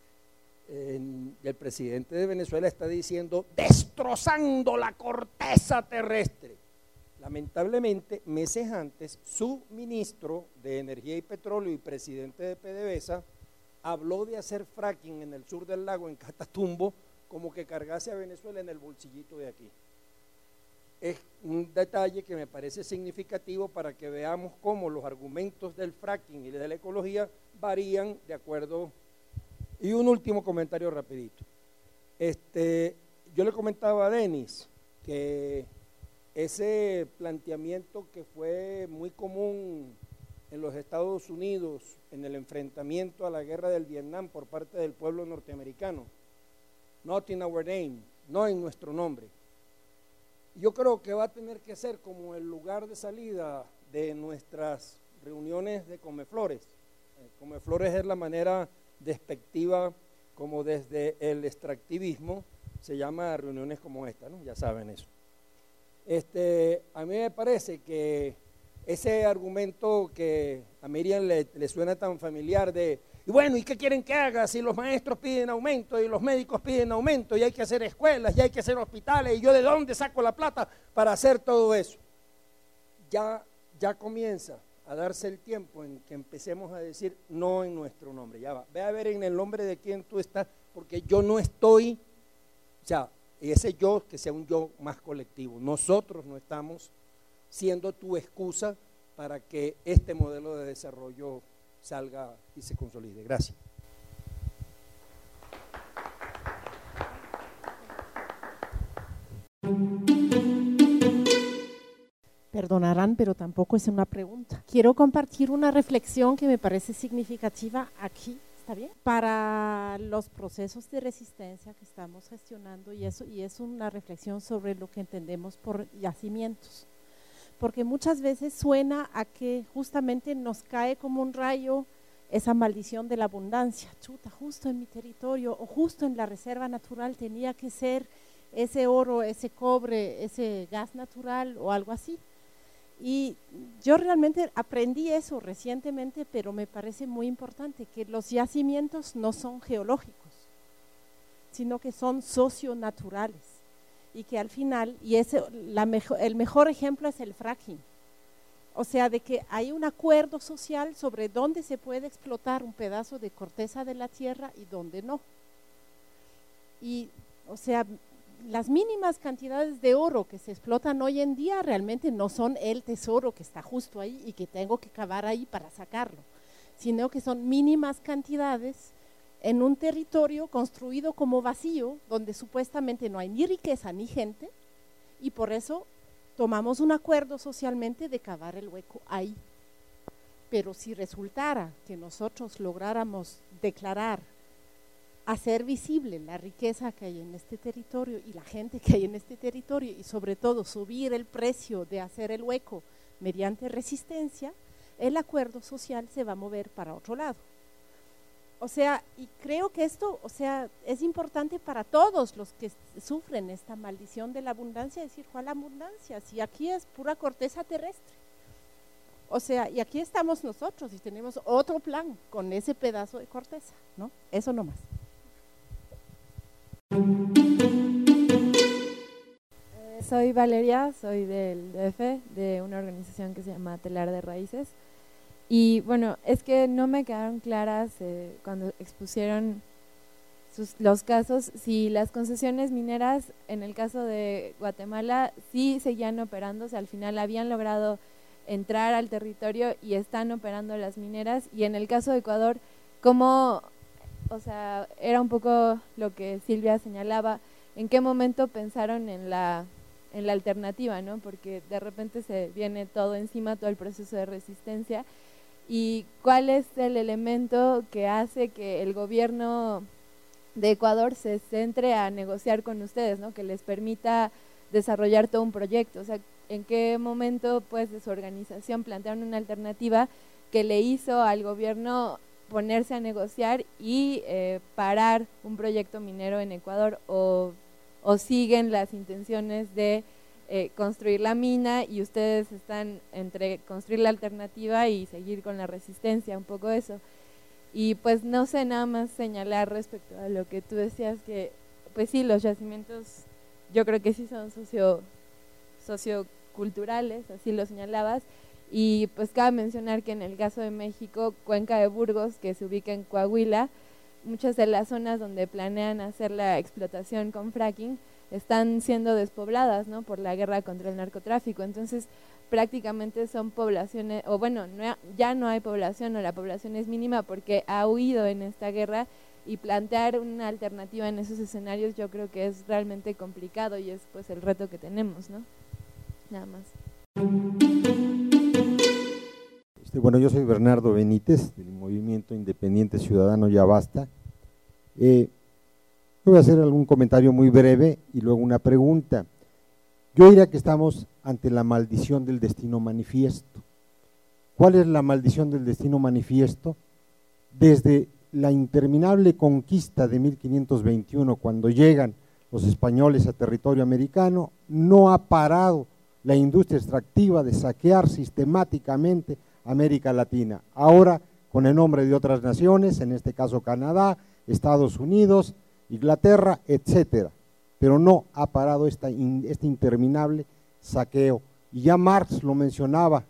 En, el presidente de Venezuela está diciendo, destrozando la corteza terrestre. Lamentablemente, meses antes, su ministro de Energía y Petróleo y presidente de PDVSA habló de hacer fracking en el sur del lago, en Catatumbo, como que cargase a Venezuela en el bolsillito de aquí. Es un detalle que me parece significativo para que veamos cómo los argumentos del fracking y de la ecología varían de acuerdo. Y un último comentario rapidito. Este, yo le comentaba a Denis que ese planteamiento que fue muy común en los Estados Unidos en el enfrentamiento a la guerra del Vietnam por parte del pueblo norteamericano, not in our name, no en nuestro nombre. Yo creo que va a tener que ser como el lugar de salida de nuestras reuniones de comeflores. Eh, comeflores es la manera despectiva como desde el extractivismo se llama reuniones como esta, ¿no? Ya saben eso. Este, a mí me parece que ese argumento que a Miriam le, le suena tan familiar de, y bueno, ¿y qué quieren que haga si los maestros piden aumento y los médicos piden aumento y hay que hacer escuelas y hay que hacer hospitales y yo de dónde saco la plata para hacer todo eso? Ya, ya comienza a darse el tiempo en que empecemos a decir no en nuestro nombre. Ya va, ve a ver en el nombre de quién tú estás, porque yo no estoy, o sea, ese yo que sea un yo más colectivo. Nosotros no estamos siendo tu excusa para que este modelo de desarrollo salga y se consolide. Gracias. Perdonarán, pero tampoco es una pregunta. Quiero compartir una reflexión que me parece significativa aquí, ¿está bien? Para los procesos de resistencia que estamos gestionando y eso, y es una reflexión sobre lo que entendemos por yacimientos. Porque muchas veces suena a que justamente nos cae como un rayo esa maldición de la abundancia. Chuta, justo en mi territorio o justo en la reserva natural tenía que ser ese oro, ese cobre, ese gas natural o algo así. Y yo realmente aprendí eso recientemente, pero me parece muy importante que los yacimientos no son geológicos, sino que son socionaturales. Y que al final, y ese, la mejor, el mejor ejemplo es el fracking, o sea, de que hay un acuerdo social sobre dónde se puede explotar un pedazo de corteza de la tierra y dónde no. Y, o sea, las mínimas cantidades de oro que se explotan hoy en día realmente no son el tesoro que está justo ahí y que tengo que cavar ahí para sacarlo, sino que son mínimas cantidades en un territorio construido como vacío, donde supuestamente no hay ni riqueza ni gente, y por eso tomamos un acuerdo socialmente de cavar el hueco ahí. Pero si resultara que nosotros lográramos declarar, hacer visible la riqueza que hay en este territorio y la gente que hay en este territorio, y sobre todo subir el precio de hacer el hueco mediante resistencia, el acuerdo social se va a mover para otro lado. O sea, y creo que esto, o sea, es importante para todos los que sufren esta maldición de la abundancia, decir, ¿cuál abundancia? Si aquí es pura corteza terrestre. O sea, y aquí estamos nosotros y tenemos otro plan con ese pedazo de corteza, ¿no? Eso nomás. Eh, soy Valeria, soy del D F, de una organización que se llama Telar de Raíces. Y bueno, es que no me quedaron claras eh, cuando expusieron sus, los casos, si las concesiones mineras en el caso de Guatemala sí seguían operando, o sea, al final habían logrado entrar al territorio y están operando las mineras, y en el caso de Ecuador, cómo, o sea, era un poco lo que Silvia señalaba, en qué momento pensaron en la, en la alternativa, ¿no? Porque de repente se viene todo encima, todo el proceso de resistencia. ¿Y cuál es el elemento que hace que el gobierno de Ecuador se centre a negociar con ustedes, ¿no? Que les permita desarrollar todo un proyecto? O sea, ¿en qué momento pues de su organización plantearon una alternativa que le hizo al gobierno ponerse a negociar y eh, parar un proyecto minero en Ecuador, o, o siguen las intenciones de Eh, construir la mina y ustedes están entre construir la alternativa y seguir con la resistencia, un poco eso? Y pues no sé, nada más señalar respecto a lo que tú decías, que pues sí, los yacimientos yo creo que sí son socio, socioculturales, así lo señalabas, y pues cabe mencionar que en el caso de México, Cuenca de Burgos, que se ubica en Coahuila, muchas de las zonas donde planean hacer la explotación con fracking están siendo despobladas, ¿no? Por la guerra contra el narcotráfico. Entonces prácticamente son poblaciones, o bueno, no, ya no hay población, o la población es mínima porque ha huido en esta guerra, y plantear una alternativa en esos escenarios yo creo que es realmente complicado, y es pues el reto que tenemos, ¿no? Nada más. Este, bueno, yo soy Bernardo Benítez, del Movimiento Independiente Ciudadano Ya Basta. Eh, Voy a hacer algún comentario muy breve y luego una pregunta. Yo diría que estamos ante la maldición del destino manifiesto. ¿Cuál es la maldición del destino manifiesto? Desde la interminable conquista de mil quinientos veintiuno, cuando llegan los españoles a territorio americano, no ha parado la industria extractiva de saquear sistemáticamente América Latina. Ahora, con el nombre de otras naciones, en este caso Canadá, Estados Unidos, Inglaterra, etcétera. Pero no ha parado esta, este interminable saqueo. Y ya Marx lo mencionaba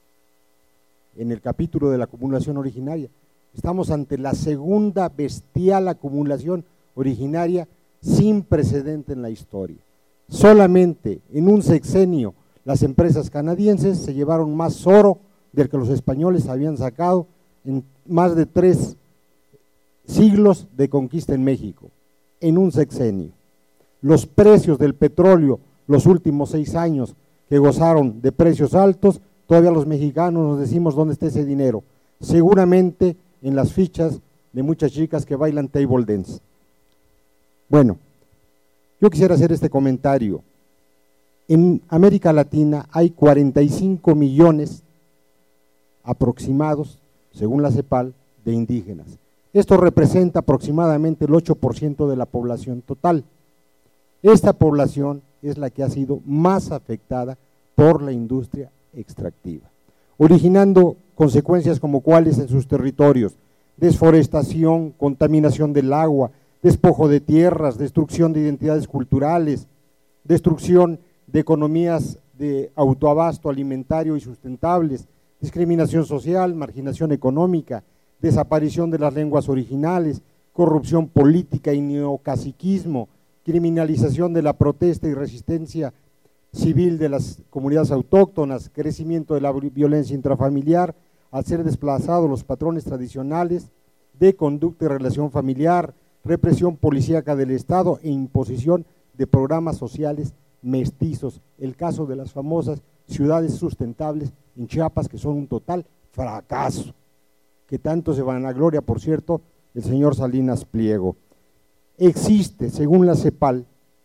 en el capítulo de la acumulación originaria. Estamos ante la segunda bestial acumulación originaria sin precedente en la historia. Solamente en un sexenio las empresas canadienses se llevaron más oro del que los españoles habían sacado en más de tres siglos de conquista en México, en un sexenio. Los precios del petróleo, los últimos seis años que gozaron de precios altos, todavía los mexicanos nos decimos dónde está ese dinero, seguramente en las fichas de muchas chicas que bailan table dance. Bueno, yo quisiera hacer este comentario. En América Latina hay cuarenta y cinco millones aproximados, según la CEPAL, de indígenas. Esto representa aproximadamente el ocho por ciento de la población total. Esta población es la que ha sido más afectada por la industria extractiva, originando consecuencias como cuáles en sus territorios: desforestación, contaminación del agua, despojo de tierras, destrucción de identidades culturales, destrucción de economías de autoabasto alimentario y sustentables, discriminación social, marginación económica, desaparición de las lenguas originales, corrupción política y neocaciquismo, criminalización de la protesta y resistencia civil de las comunidades autóctonas, crecimiento de la violencia intrafamiliar, al ser desplazados los patrones tradicionales de conducta y relación familiar, represión policíaca del Estado e imposición de programas sociales mestizos. El caso de las famosas ciudades sustentables en Chiapas, que son un total fracaso, que tanto se vanagloria, por cierto, el señor Salinas Pliego. Existe, según la CEPAL,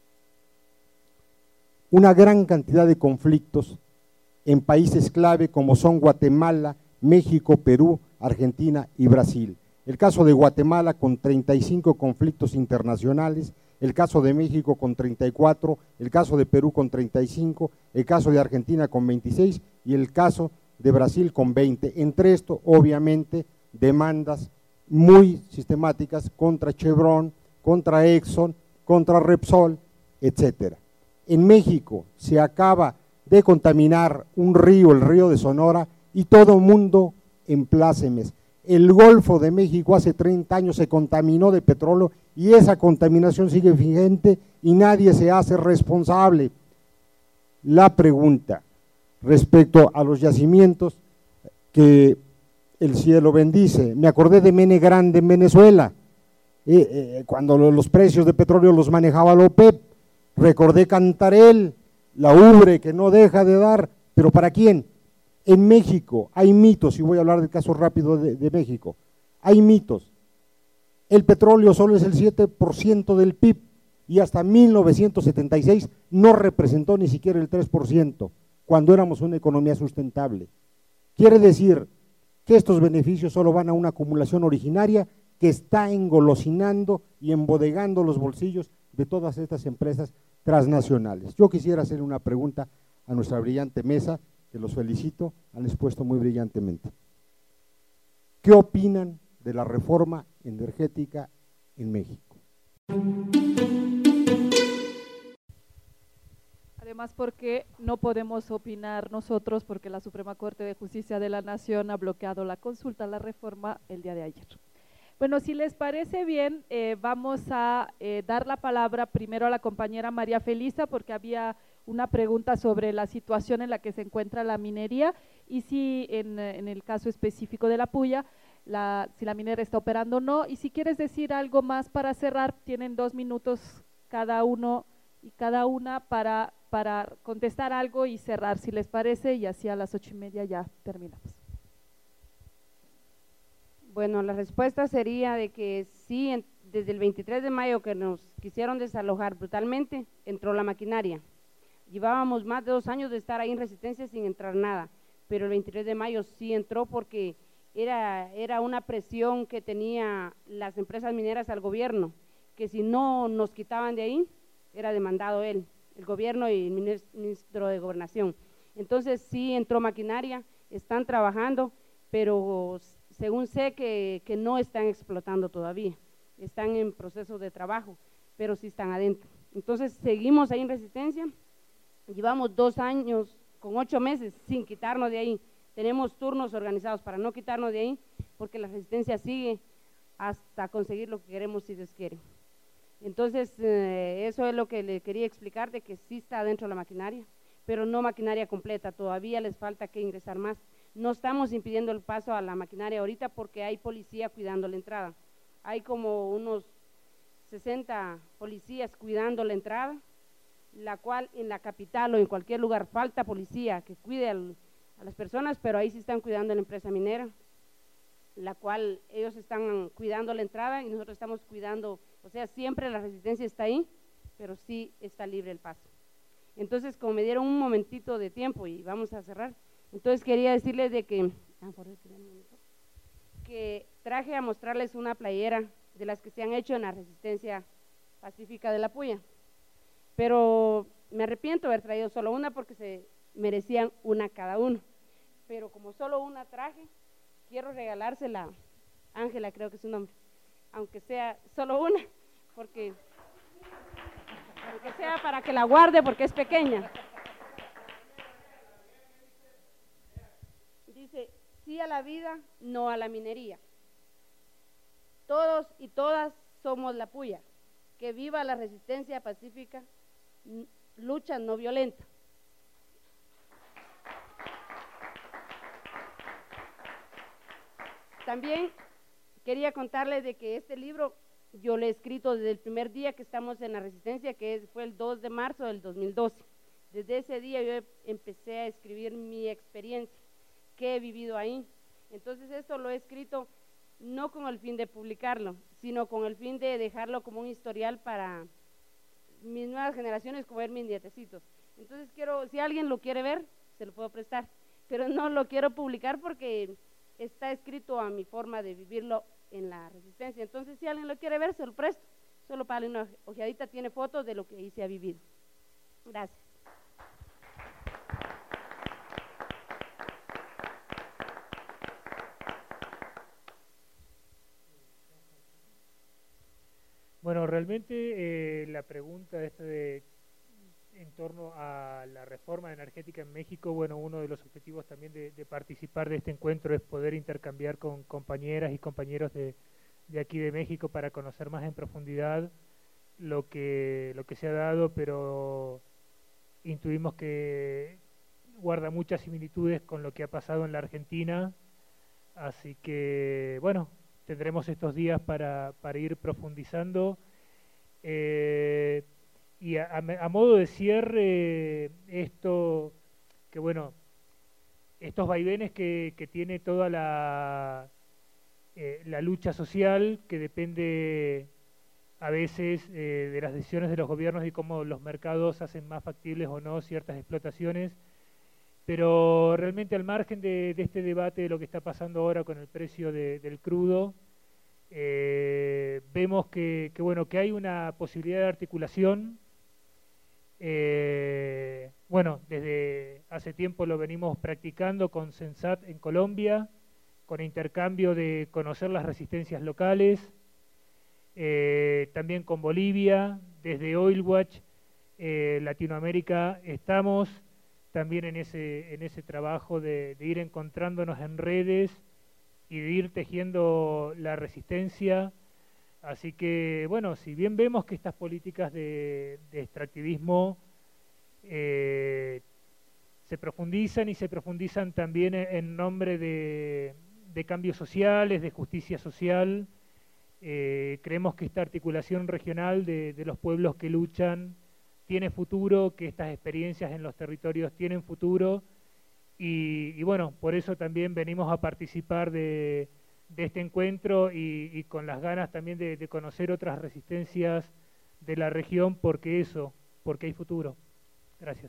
una gran cantidad de conflictos en países clave como son Guatemala, México, Perú, Argentina y Brasil. El caso de Guatemala con treinta y cinco conflictos internacionales, el caso de México con treinta y cuatro, el caso de Perú con treinta y cinco, el caso de Argentina con veintiséis y el caso de Brasil con veinte. Entre esto, obviamente, demandas muy sistemáticas contra Chevron, contra Exxon, contra Repsol, etcétera. En México se acaba de contaminar un río, el río de Sonora, y todo el mundo en plácemes. El Golfo de México hace treinta años se contaminó de petróleo y esa contaminación sigue vigente y nadie se hace responsable. La pregunta respecto a los yacimientos que el cielo bendice, me acordé de Mene Grande en Venezuela, eh, eh, cuando los precios de petróleo los manejaba la OPEP, recordé Cantarell, la ubre que no deja de dar, pero ¿para quién? En México hay mitos, y voy a hablar del caso rápido de, de México, hay mitos. El petróleo solo es el siete por ciento del P I B y hasta mil novecientos setenta y seis no representó ni siquiera el tres por ciento cuando éramos una economía sustentable. Quiere decir que estos beneficios solo van a una acumulación originaria que está engolosinando y embodegando los bolsillos de todas estas empresas transnacionales. Yo quisiera hacer una pregunta a nuestra brillante mesa, que los felicito, han expuesto muy brillantemente. ¿Qué opinan de la reforma energética en México? Además, porque no podemos opinar nosotros, porque la Suprema Corte de Justicia de la Nación ha bloqueado la consulta a la reforma el día de ayer. Bueno, si les parece bien, eh, vamos a eh, dar la palabra primero a la compañera María Felisa, porque había una pregunta sobre la situación en la que se encuentra la minería y si en, en el caso específico de la Puya, la, si la minera está operando o no. Y si quieres decir algo más para cerrar, tienen dos minutos cada uno y cada una para, para contestar algo y cerrar, si les parece, y así a las ocho y media ya terminamos. Bueno, la respuesta sería de que sí, en, desde el veintitrés de mayo que nos quisieron desalojar brutalmente, entró la maquinaria. Llevábamos más de dos años de estar ahí en resistencia sin entrar nada, pero el veintitrés de mayo sí entró porque era, era una presión que tenía las empresas mineras al gobierno, que si no nos quitaban de ahí, era demandado él, el gobierno y el ministro de Gobernación. Entonces sí entró maquinaria, están trabajando, pero según sé que, que no están explotando todavía, están en proceso de trabajo, pero sí están adentro. Entonces seguimos ahí en Resistencia, llevamos dos años con ocho meses sin quitarnos de ahí, tenemos turnos organizados para no quitarnos de ahí, porque la Resistencia sigue hasta conseguir lo que queremos si Dios quiere. Entonces eh, eso es lo que le quería explicar, de que sí está adentro la maquinaria, pero no maquinaria completa, todavía les falta que ingresar más. No estamos impidiendo el paso a la maquinaria ahorita porque hay policía cuidando la entrada. Hay como unos sesenta policías cuidando la entrada, la cual en la capital o en cualquier lugar falta policía que cuide al, a las personas, pero ahí sí están cuidando la empresa minera, la cual ellos están cuidando la entrada y nosotros estamos cuidando, o sea, siempre la Resistencia está ahí, pero sí está libre el paso. Entonces, como me dieron un momentito de tiempo y vamos a cerrar, entonces quería decirles de que, que traje a mostrarles una playera de las que se han hecho en la Resistencia Pacífica de la Puya, pero me arrepiento de haber traído solo una porque se merecían una cada uno, pero como solo una traje, quiero regalársela a Ángela, creo que es su nombre, aunque sea solo una, porque aunque sea para que la guarde porque es pequeña. Dice, sí a la vida, no a la minería. Todos y todas somos la Puya. Que viva la Resistencia Pacífica, lucha no violenta. También quería contarles de que este libro yo lo he escrito desde el primer día que estamos en la Resistencia, que fue el dos de marzo del dos mil doce. Desde ese día yo empecé a escribir mi experiencia, que he vivido ahí. Entonces esto lo he escrito no con el fin de publicarlo, sino con el fin de dejarlo como un historial para mis nuevas generaciones, como ver mis nietecitos. Entonces quiero, si alguien lo quiere ver, se lo puedo prestar, pero no lo quiero publicar porque está escrito a mi forma de vivirlo en la Resistencia. Entonces si alguien lo quiere ver, se lo presto, solo para darle una ojeadita, tiene fotos de lo que ahí se ha vivido. Gracias. Bueno, realmente eh, la pregunta esta de en torno a la reforma energética en México, bueno, uno de los objetivos también de, de participar de este encuentro es poder intercambiar con compañeras y compañeros de, de aquí de México para conocer más en profundidad lo que, lo que se ha dado, pero intuimos que guarda muchas similitudes con lo que ha pasado en la Argentina, así que, bueno, tendremos estos días para, para ir profundizando. Eh, y a, a, a modo de cierre, esto, que bueno, estos vaivenes que, que tiene toda la, eh, la lucha social, que depende a veces eh, de las decisiones de los gobiernos y cómo los mercados hacen más factibles o no ciertas explotaciones, pero realmente al margen de, de este debate de lo que está pasando ahora con el precio de, del crudo, eh, vemos que, que, bueno, que hay una posibilidad de articulación. Eh, bueno, desde hace tiempo lo venimos practicando con Sensat en Colombia, con intercambio de conocer las resistencias locales, eh, también con Bolivia, desde Oil Watch eh, Latinoamérica estamos también en ese, en ese trabajo de, de ir encontrándonos en redes y de ir tejiendo la resistencia. Así que, bueno, si bien vemos que estas políticas de, de extractivismo eh, se profundizan y se profundizan también en nombre de, de cambios sociales, de justicia social, eh, creemos que esta articulación regional de, de los pueblos que luchan tiene futuro, que estas experiencias en los territorios tienen futuro y, y bueno, por eso también venimos a participar de, de este encuentro y, y con las ganas también de, de conocer otras resistencias de la región, porque eso, porque hay futuro. Gracias.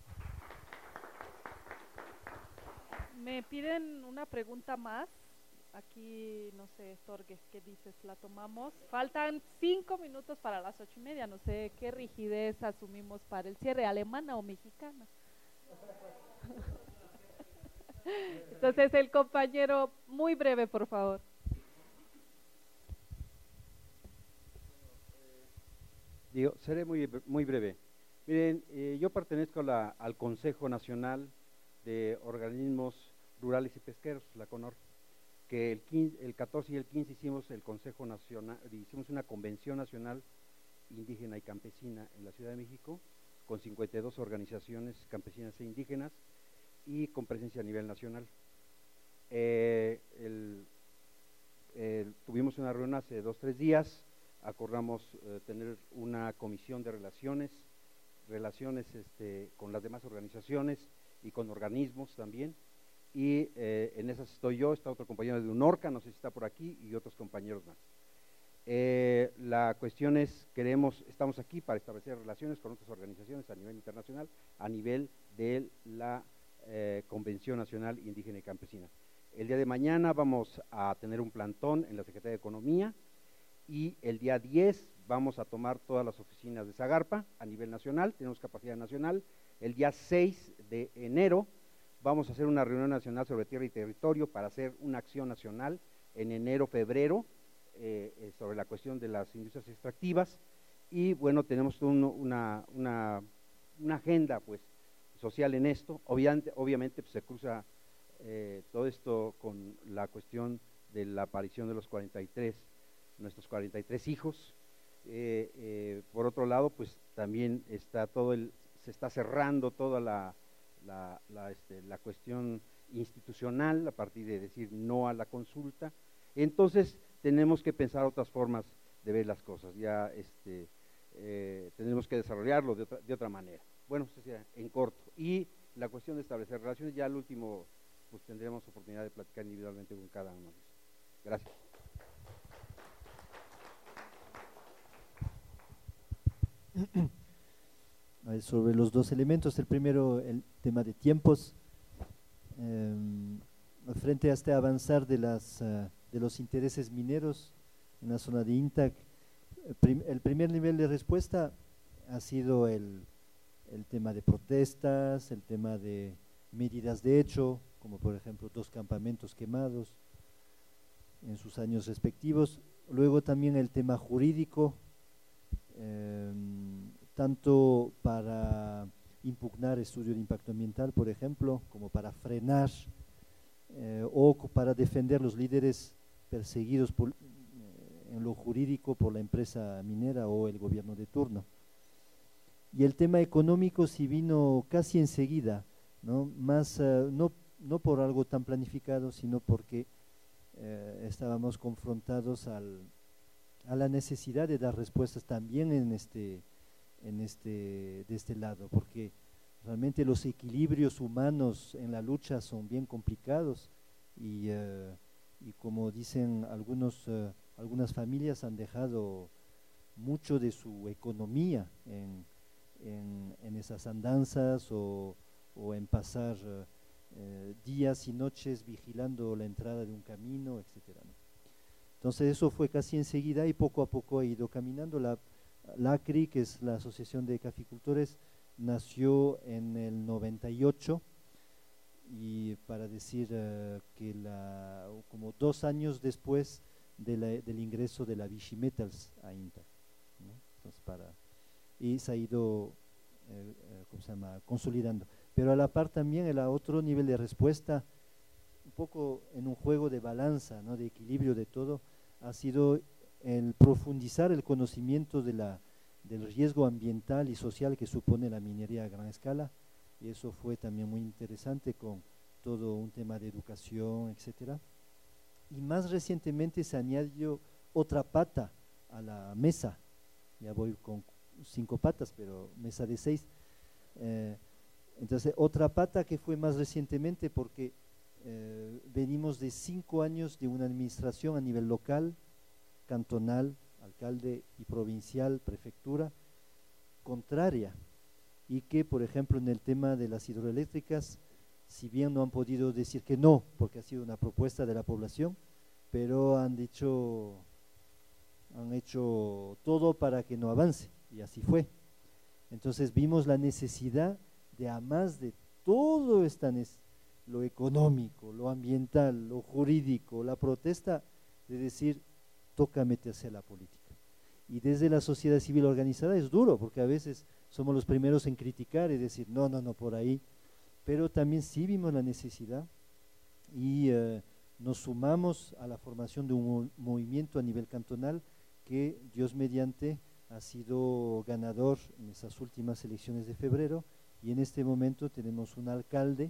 Me piden una pregunta más. aquí, no sé, Torges, ¿qué dices? ¿La tomamos? Faltan cinco minutos para las ocho y media, no sé qué rigidez asumimos para el cierre, alemana o mexicana. Entonces, el compañero, muy breve, por favor. Digo, seré muy, muy breve. Miren, eh, yo pertenezco a la, al Consejo Nacional de Organismos Rurales y Pesqueros, la CONOR, que el, quince, el catorce y el quince hicimos el Consejo Nacional, hicimos una convención nacional indígena y campesina en la Ciudad de México, con cincuenta y dos organizaciones campesinas e indígenas y con presencia a nivel nacional. Eh, el, el, tuvimos una reunión hace dos, tres días, acordamos eh, tener una comisión de relaciones, relaciones este, con las demás organizaciones y con organismos también, y eh, en esas estoy yo, está otro compañero de UNORCA, no sé si está por aquí, y otros compañeros más. Eh, la cuestión es, queremos, estamos aquí para establecer relaciones con otras organizaciones a nivel internacional, a nivel de la eh, Convención Nacional Indígena y Campesina. El día de mañana vamos a tener un plantón en la Secretaría de Economía, y el día diez vamos a tomar todas las oficinas de Zagarpa a nivel nacional, tenemos capacidad nacional. El día seis de enero vamos a hacer una reunión nacional sobre tierra y territorio para hacer una acción nacional en enero, febrero, eh, eh, sobre la cuestión de las industrias extractivas, y bueno, tenemos un, una, una, una agenda pues social en esto. Obviamente, obviamente pues, se cruza eh, todo esto con la cuestión de la aparición de los cuarenta y tres, nuestros cuarenta y tres hijos. Eh, eh, por otro lado, pues también está todo el, se está cerrando toda la, la, la, este, la cuestión institucional a partir de decir no a la consulta. Entonces tenemos que pensar otras formas de ver las cosas, ya este, eh, tenemos que desarrollarlo de otra, de otra manera. Bueno, eso sea en corto. Y la cuestión de establecer relaciones, ya al último pues tendremos oportunidad de platicar individualmente con cada uno de ellos. Gracias. Sobre los dos elementos, el primero, el tema de tiempos, eh, frente a este avanzar de, las, uh, de los intereses mineros en la zona de INTAC, el, prim el primer nivel de respuesta ha sido el, el tema de protestas, el tema de medidas de hecho, como por ejemplo dos campamentos quemados en sus años respectivos. Luego también el tema jurídico, eh, tanto para impugnar estudio de impacto ambiental, por ejemplo, como para frenar eh, o para defender los líderes perseguidos por, eh, en lo jurídico por la empresa minera o el gobierno de turno. Y el tema económico sí vino casi enseguida, ¿no? Más, uh, no, no por algo tan planificado, sino porque eh, estábamos confrontados al, a la necesidad de dar respuestas también en este, en este, de este lado, porque realmente los equilibrios humanos en la lucha son bien complicados y, uh, y como dicen algunos, uh, algunas familias han dejado mucho de su economía en, en, en esas andanzas o, o en pasar uh, uh, días y noches vigilando la entrada de un camino, etcétera, ¿no? Entonces eso fue casi enseguida y poco a poco ha ido caminando. La, la A C R I, que es la Asociación de Caficultores, nació en el noventa y ocho y para decir uh, que la, como dos años después de la, del ingreso de la Vichy Metals a INTAC, ¿no? Entonces para, y se ha ido eh, eh, ¿cómo se llama? consolidando. Pero a la par también el otro nivel de respuesta, un poco en un juego de balanza, ¿no? de equilibrio de todo, ha sido el profundizar el conocimiento de la, del riesgo ambiental y social que supone la minería a gran escala, y eso fue también muy interesante con todo un tema de educación, etcétera. Y más recientemente se añadió otra pata a la mesa, ya voy con cinco patas, pero mesa de seis. Eh, entonces, otra pata que fue más recientemente porque eh, venimos de cinco años de una administración a nivel local, cantonal, alcalde y provincial, prefectura, contraria, y que, por ejemplo, en el tema de las hidroeléctricas, si bien no han podido decir que no, porque ha sido una propuesta de la población, pero han dicho, han hecho todo para que no avance, y así fue. Entonces vimos la necesidad de, además de todo esta, lo económico, lo ambiental, lo jurídico, la protesta, de decir, toca meterse a la política. Y desde la sociedad civil organizada es duro, porque a veces somos los primeros en criticar y decir, no, no, no, por ahí, pero también sí vimos la necesidad y eh, nos sumamos a la formación de un movimiento a nivel cantonal que, Dios mediante, ha sido ganador en esas últimas elecciones de febrero, y en este momento tenemos un alcalde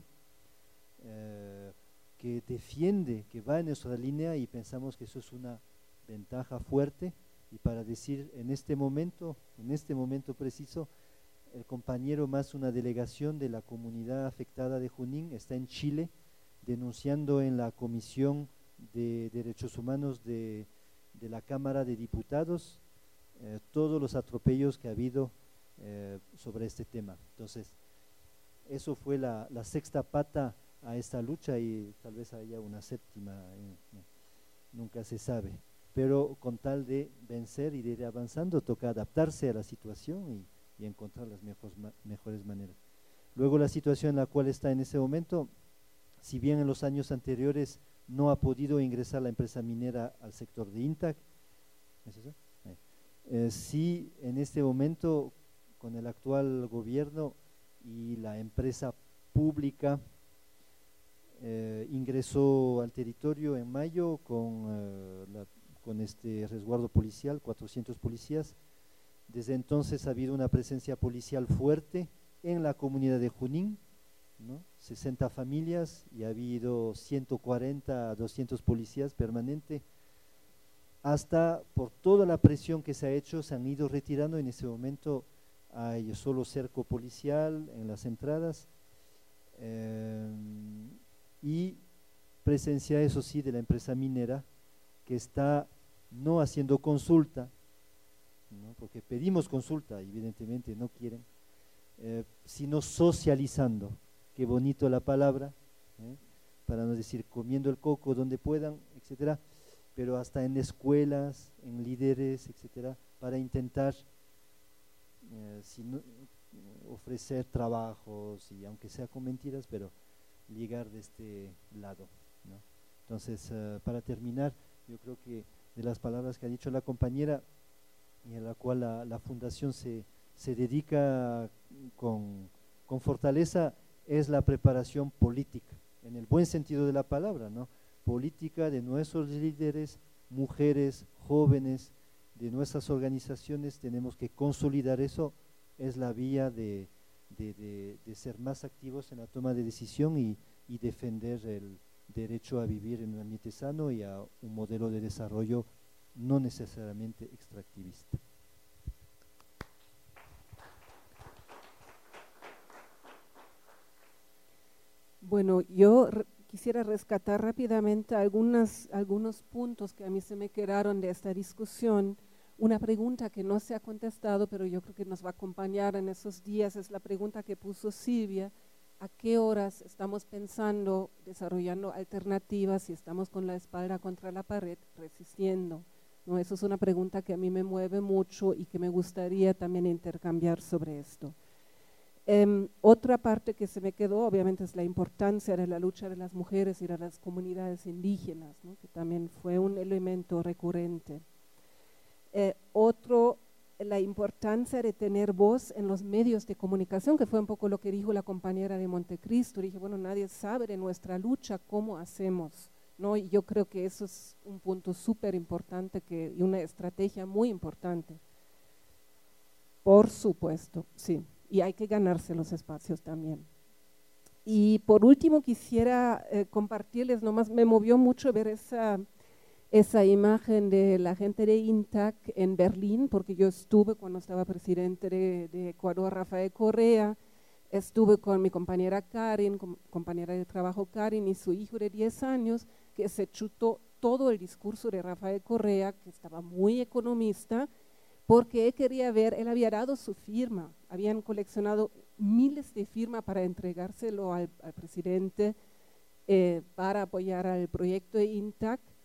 eh, que defiende, que va en nuestra línea, y pensamos que eso es una ventaja fuerte. Y para decir, en este momento, en este momento preciso, el compañero más una delegación de la comunidad afectada de Junín está en Chile, denunciando en la Comisión de Derechos Humanos de, de la Cámara de Diputados eh, todos los atropellos que ha habido eh, sobre este tema. Entonces, eso fue la, la sexta pata a esta lucha, y tal vez haya una séptima, eh, no, nunca se sabe. Pero con tal de vencer y de ir avanzando, toca adaptarse a la situación y, y encontrar las mejor, mejores maneras. Luego, la situación en la cual está en ese momento, si bien en los años anteriores no ha podido ingresar la empresa minera al sector de INTAC, ¿es eso? Eh, sí, en este momento, con el actual gobierno y la empresa pública, eh, ingresó al territorio en mayo con eh, la con este resguardo policial, cuatrocientos policías. Desde entonces ha habido una presencia policial fuerte en la comunidad de Junín, ¿no? sesenta familias, y ha habido ciento cuarenta a doscientos policías permanentes. Hasta por toda la presión que se ha hecho, se han ido retirando. En ese momento hay solo cerco policial en las entradas, eh, y presencia, eso sí, de la empresa minera, que está no haciendo consulta, ¿no? porque pedimos consulta, evidentemente no quieren, eh, sino socializando, qué bonito la palabra, ¿eh? para no decir comiendo el coco donde puedan, etcétera, pero hasta en escuelas, en líderes, etcétera, para intentar eh, si no, ofrecer trabajos, y aunque sea con mentiras, pero llegar de este lado, ¿no? Entonces, uh, para terminar, yo creo que de las palabras que ha dicho la compañera, y en la cual la, la fundación se, se dedica con, con fortaleza, es la preparación política, en el buen sentido de la palabra, ¿no? Política de nuestros líderes, mujeres, jóvenes, de nuestras organizaciones. Tenemos que consolidar eso, es la vía de, de, de, de ser más activos en la toma de decisión y, y defender el derecho a vivir en un ambiente sano y a un modelo de desarrollo no necesariamente extractivista. Bueno, yo re quisiera rescatar rápidamente algunas, algunos puntos que a mí se me quedaron de esta discusión. Una pregunta que no se ha contestado, pero yo creo que nos va a acompañar en esos días, es la pregunta que puso Silvia: ¿a qué horas estamos pensando, desarrollando alternativas, y estamos con la espalda contra la pared, resistiendo? ¿No? Eso es una pregunta que a mí me mueve mucho y que me gustaría también intercambiar sobre esto. Um, otra parte que se me quedó, obviamente, es la importancia de la lucha de las mujeres y de las comunidades indígenas, ¿no? que también fue un elemento recurrente. Eh, otro, la importancia de tener voz en los medios de comunicación, que fue un poco lo que dijo la compañera de Montecristo. Dije, bueno, nadie sabe de nuestra lucha, ¿cómo hacemos? ¿No? Y yo creo que eso es un punto súper importante que, y una estrategia muy importante. Por supuesto, sí. Y hay que ganarse los espacios también. Y por último quisiera eh, compartirles, nomás me movió mucho ver esa, esa imagen de la gente de INTAC en Berlín, porque yo estuve cuando estaba presidente de, de Ecuador, Rafael Correa, estuve con mi compañera Karin, com, compañera de trabajo Karin, y su hijo de diez años, que se chutó todo el discurso de Rafael Correa, que estaba muy economista, porque él quería ver, él había dado su firma, habían coleccionado miles de firmas para entregárselo al, al presidente eh, para apoyar al proyecto de INTAC,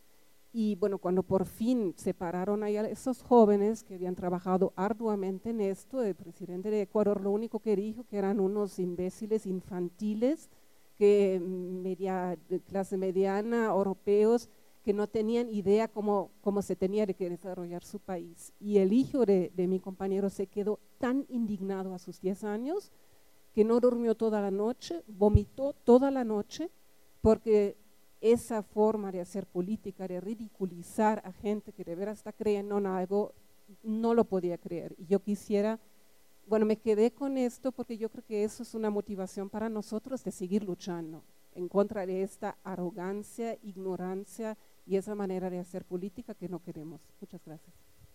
Y bueno, cuando por fin separaron a esos jóvenes que habían trabajado arduamente en esto, el presidente de Ecuador lo único que dijo que eran unos imbéciles infantiles, que media, de clase mediana, europeos, que no tenían idea cómo, cómo se tenía de que desarrollar su país. Y el hijo de, de mi compañero se quedó tan indignado a sus diez años que no durmió toda la noche, vomitó toda la noche, porque esa forma de hacer política, de ridiculizar a gente que de veras está creyendo en algo, no lo podía creer. Y yo quisiera, bueno, me quedé con esto porque yo creo que eso es una motivación para nosotros de seguir luchando en contra de esta arrogancia, ignorancia y esa manera de hacer política que no queremos. Muchas gracias.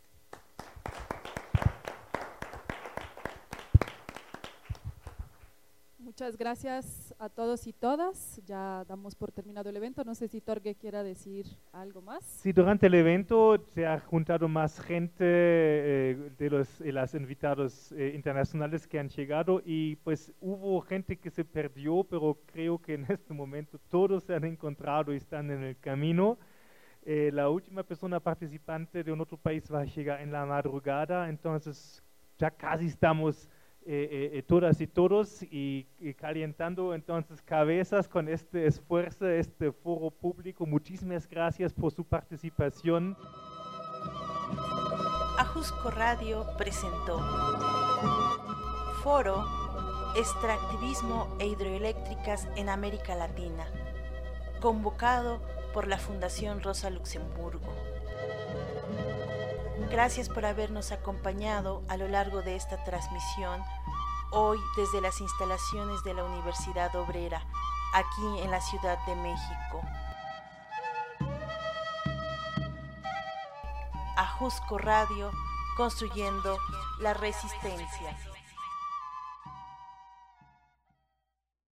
Muchas gracias a todos y todas. Ya damos por terminado el evento. No sé si Torge quiera decir algo más. Sí, durante el evento se ha juntado más gente eh, de los de las invitados eh, internacionales que han llegado y pues hubo gente que se perdió, pero creo que en este momento todos se han encontrado y están en el camino. Eh, la última persona participante de un otro país va a llegar en la madrugada, entonces ya casi estamos Eh, eh, todas y todos y, y calentando entonces cabezas con este esfuerzo, este foro público. Muchísimas gracias por su participación. Ajusco Radio presentó Foro Extractivismo e Hidroeléctricas en América Latina, convocado por la Fundación Rosa Luxemburgo. Gracias por habernos acompañado a lo largo de esta transmisión, hoy desde las instalaciones de la Universidad Obrera, aquí en la Ciudad de México. Ajusco Radio, construyendo la resistencia.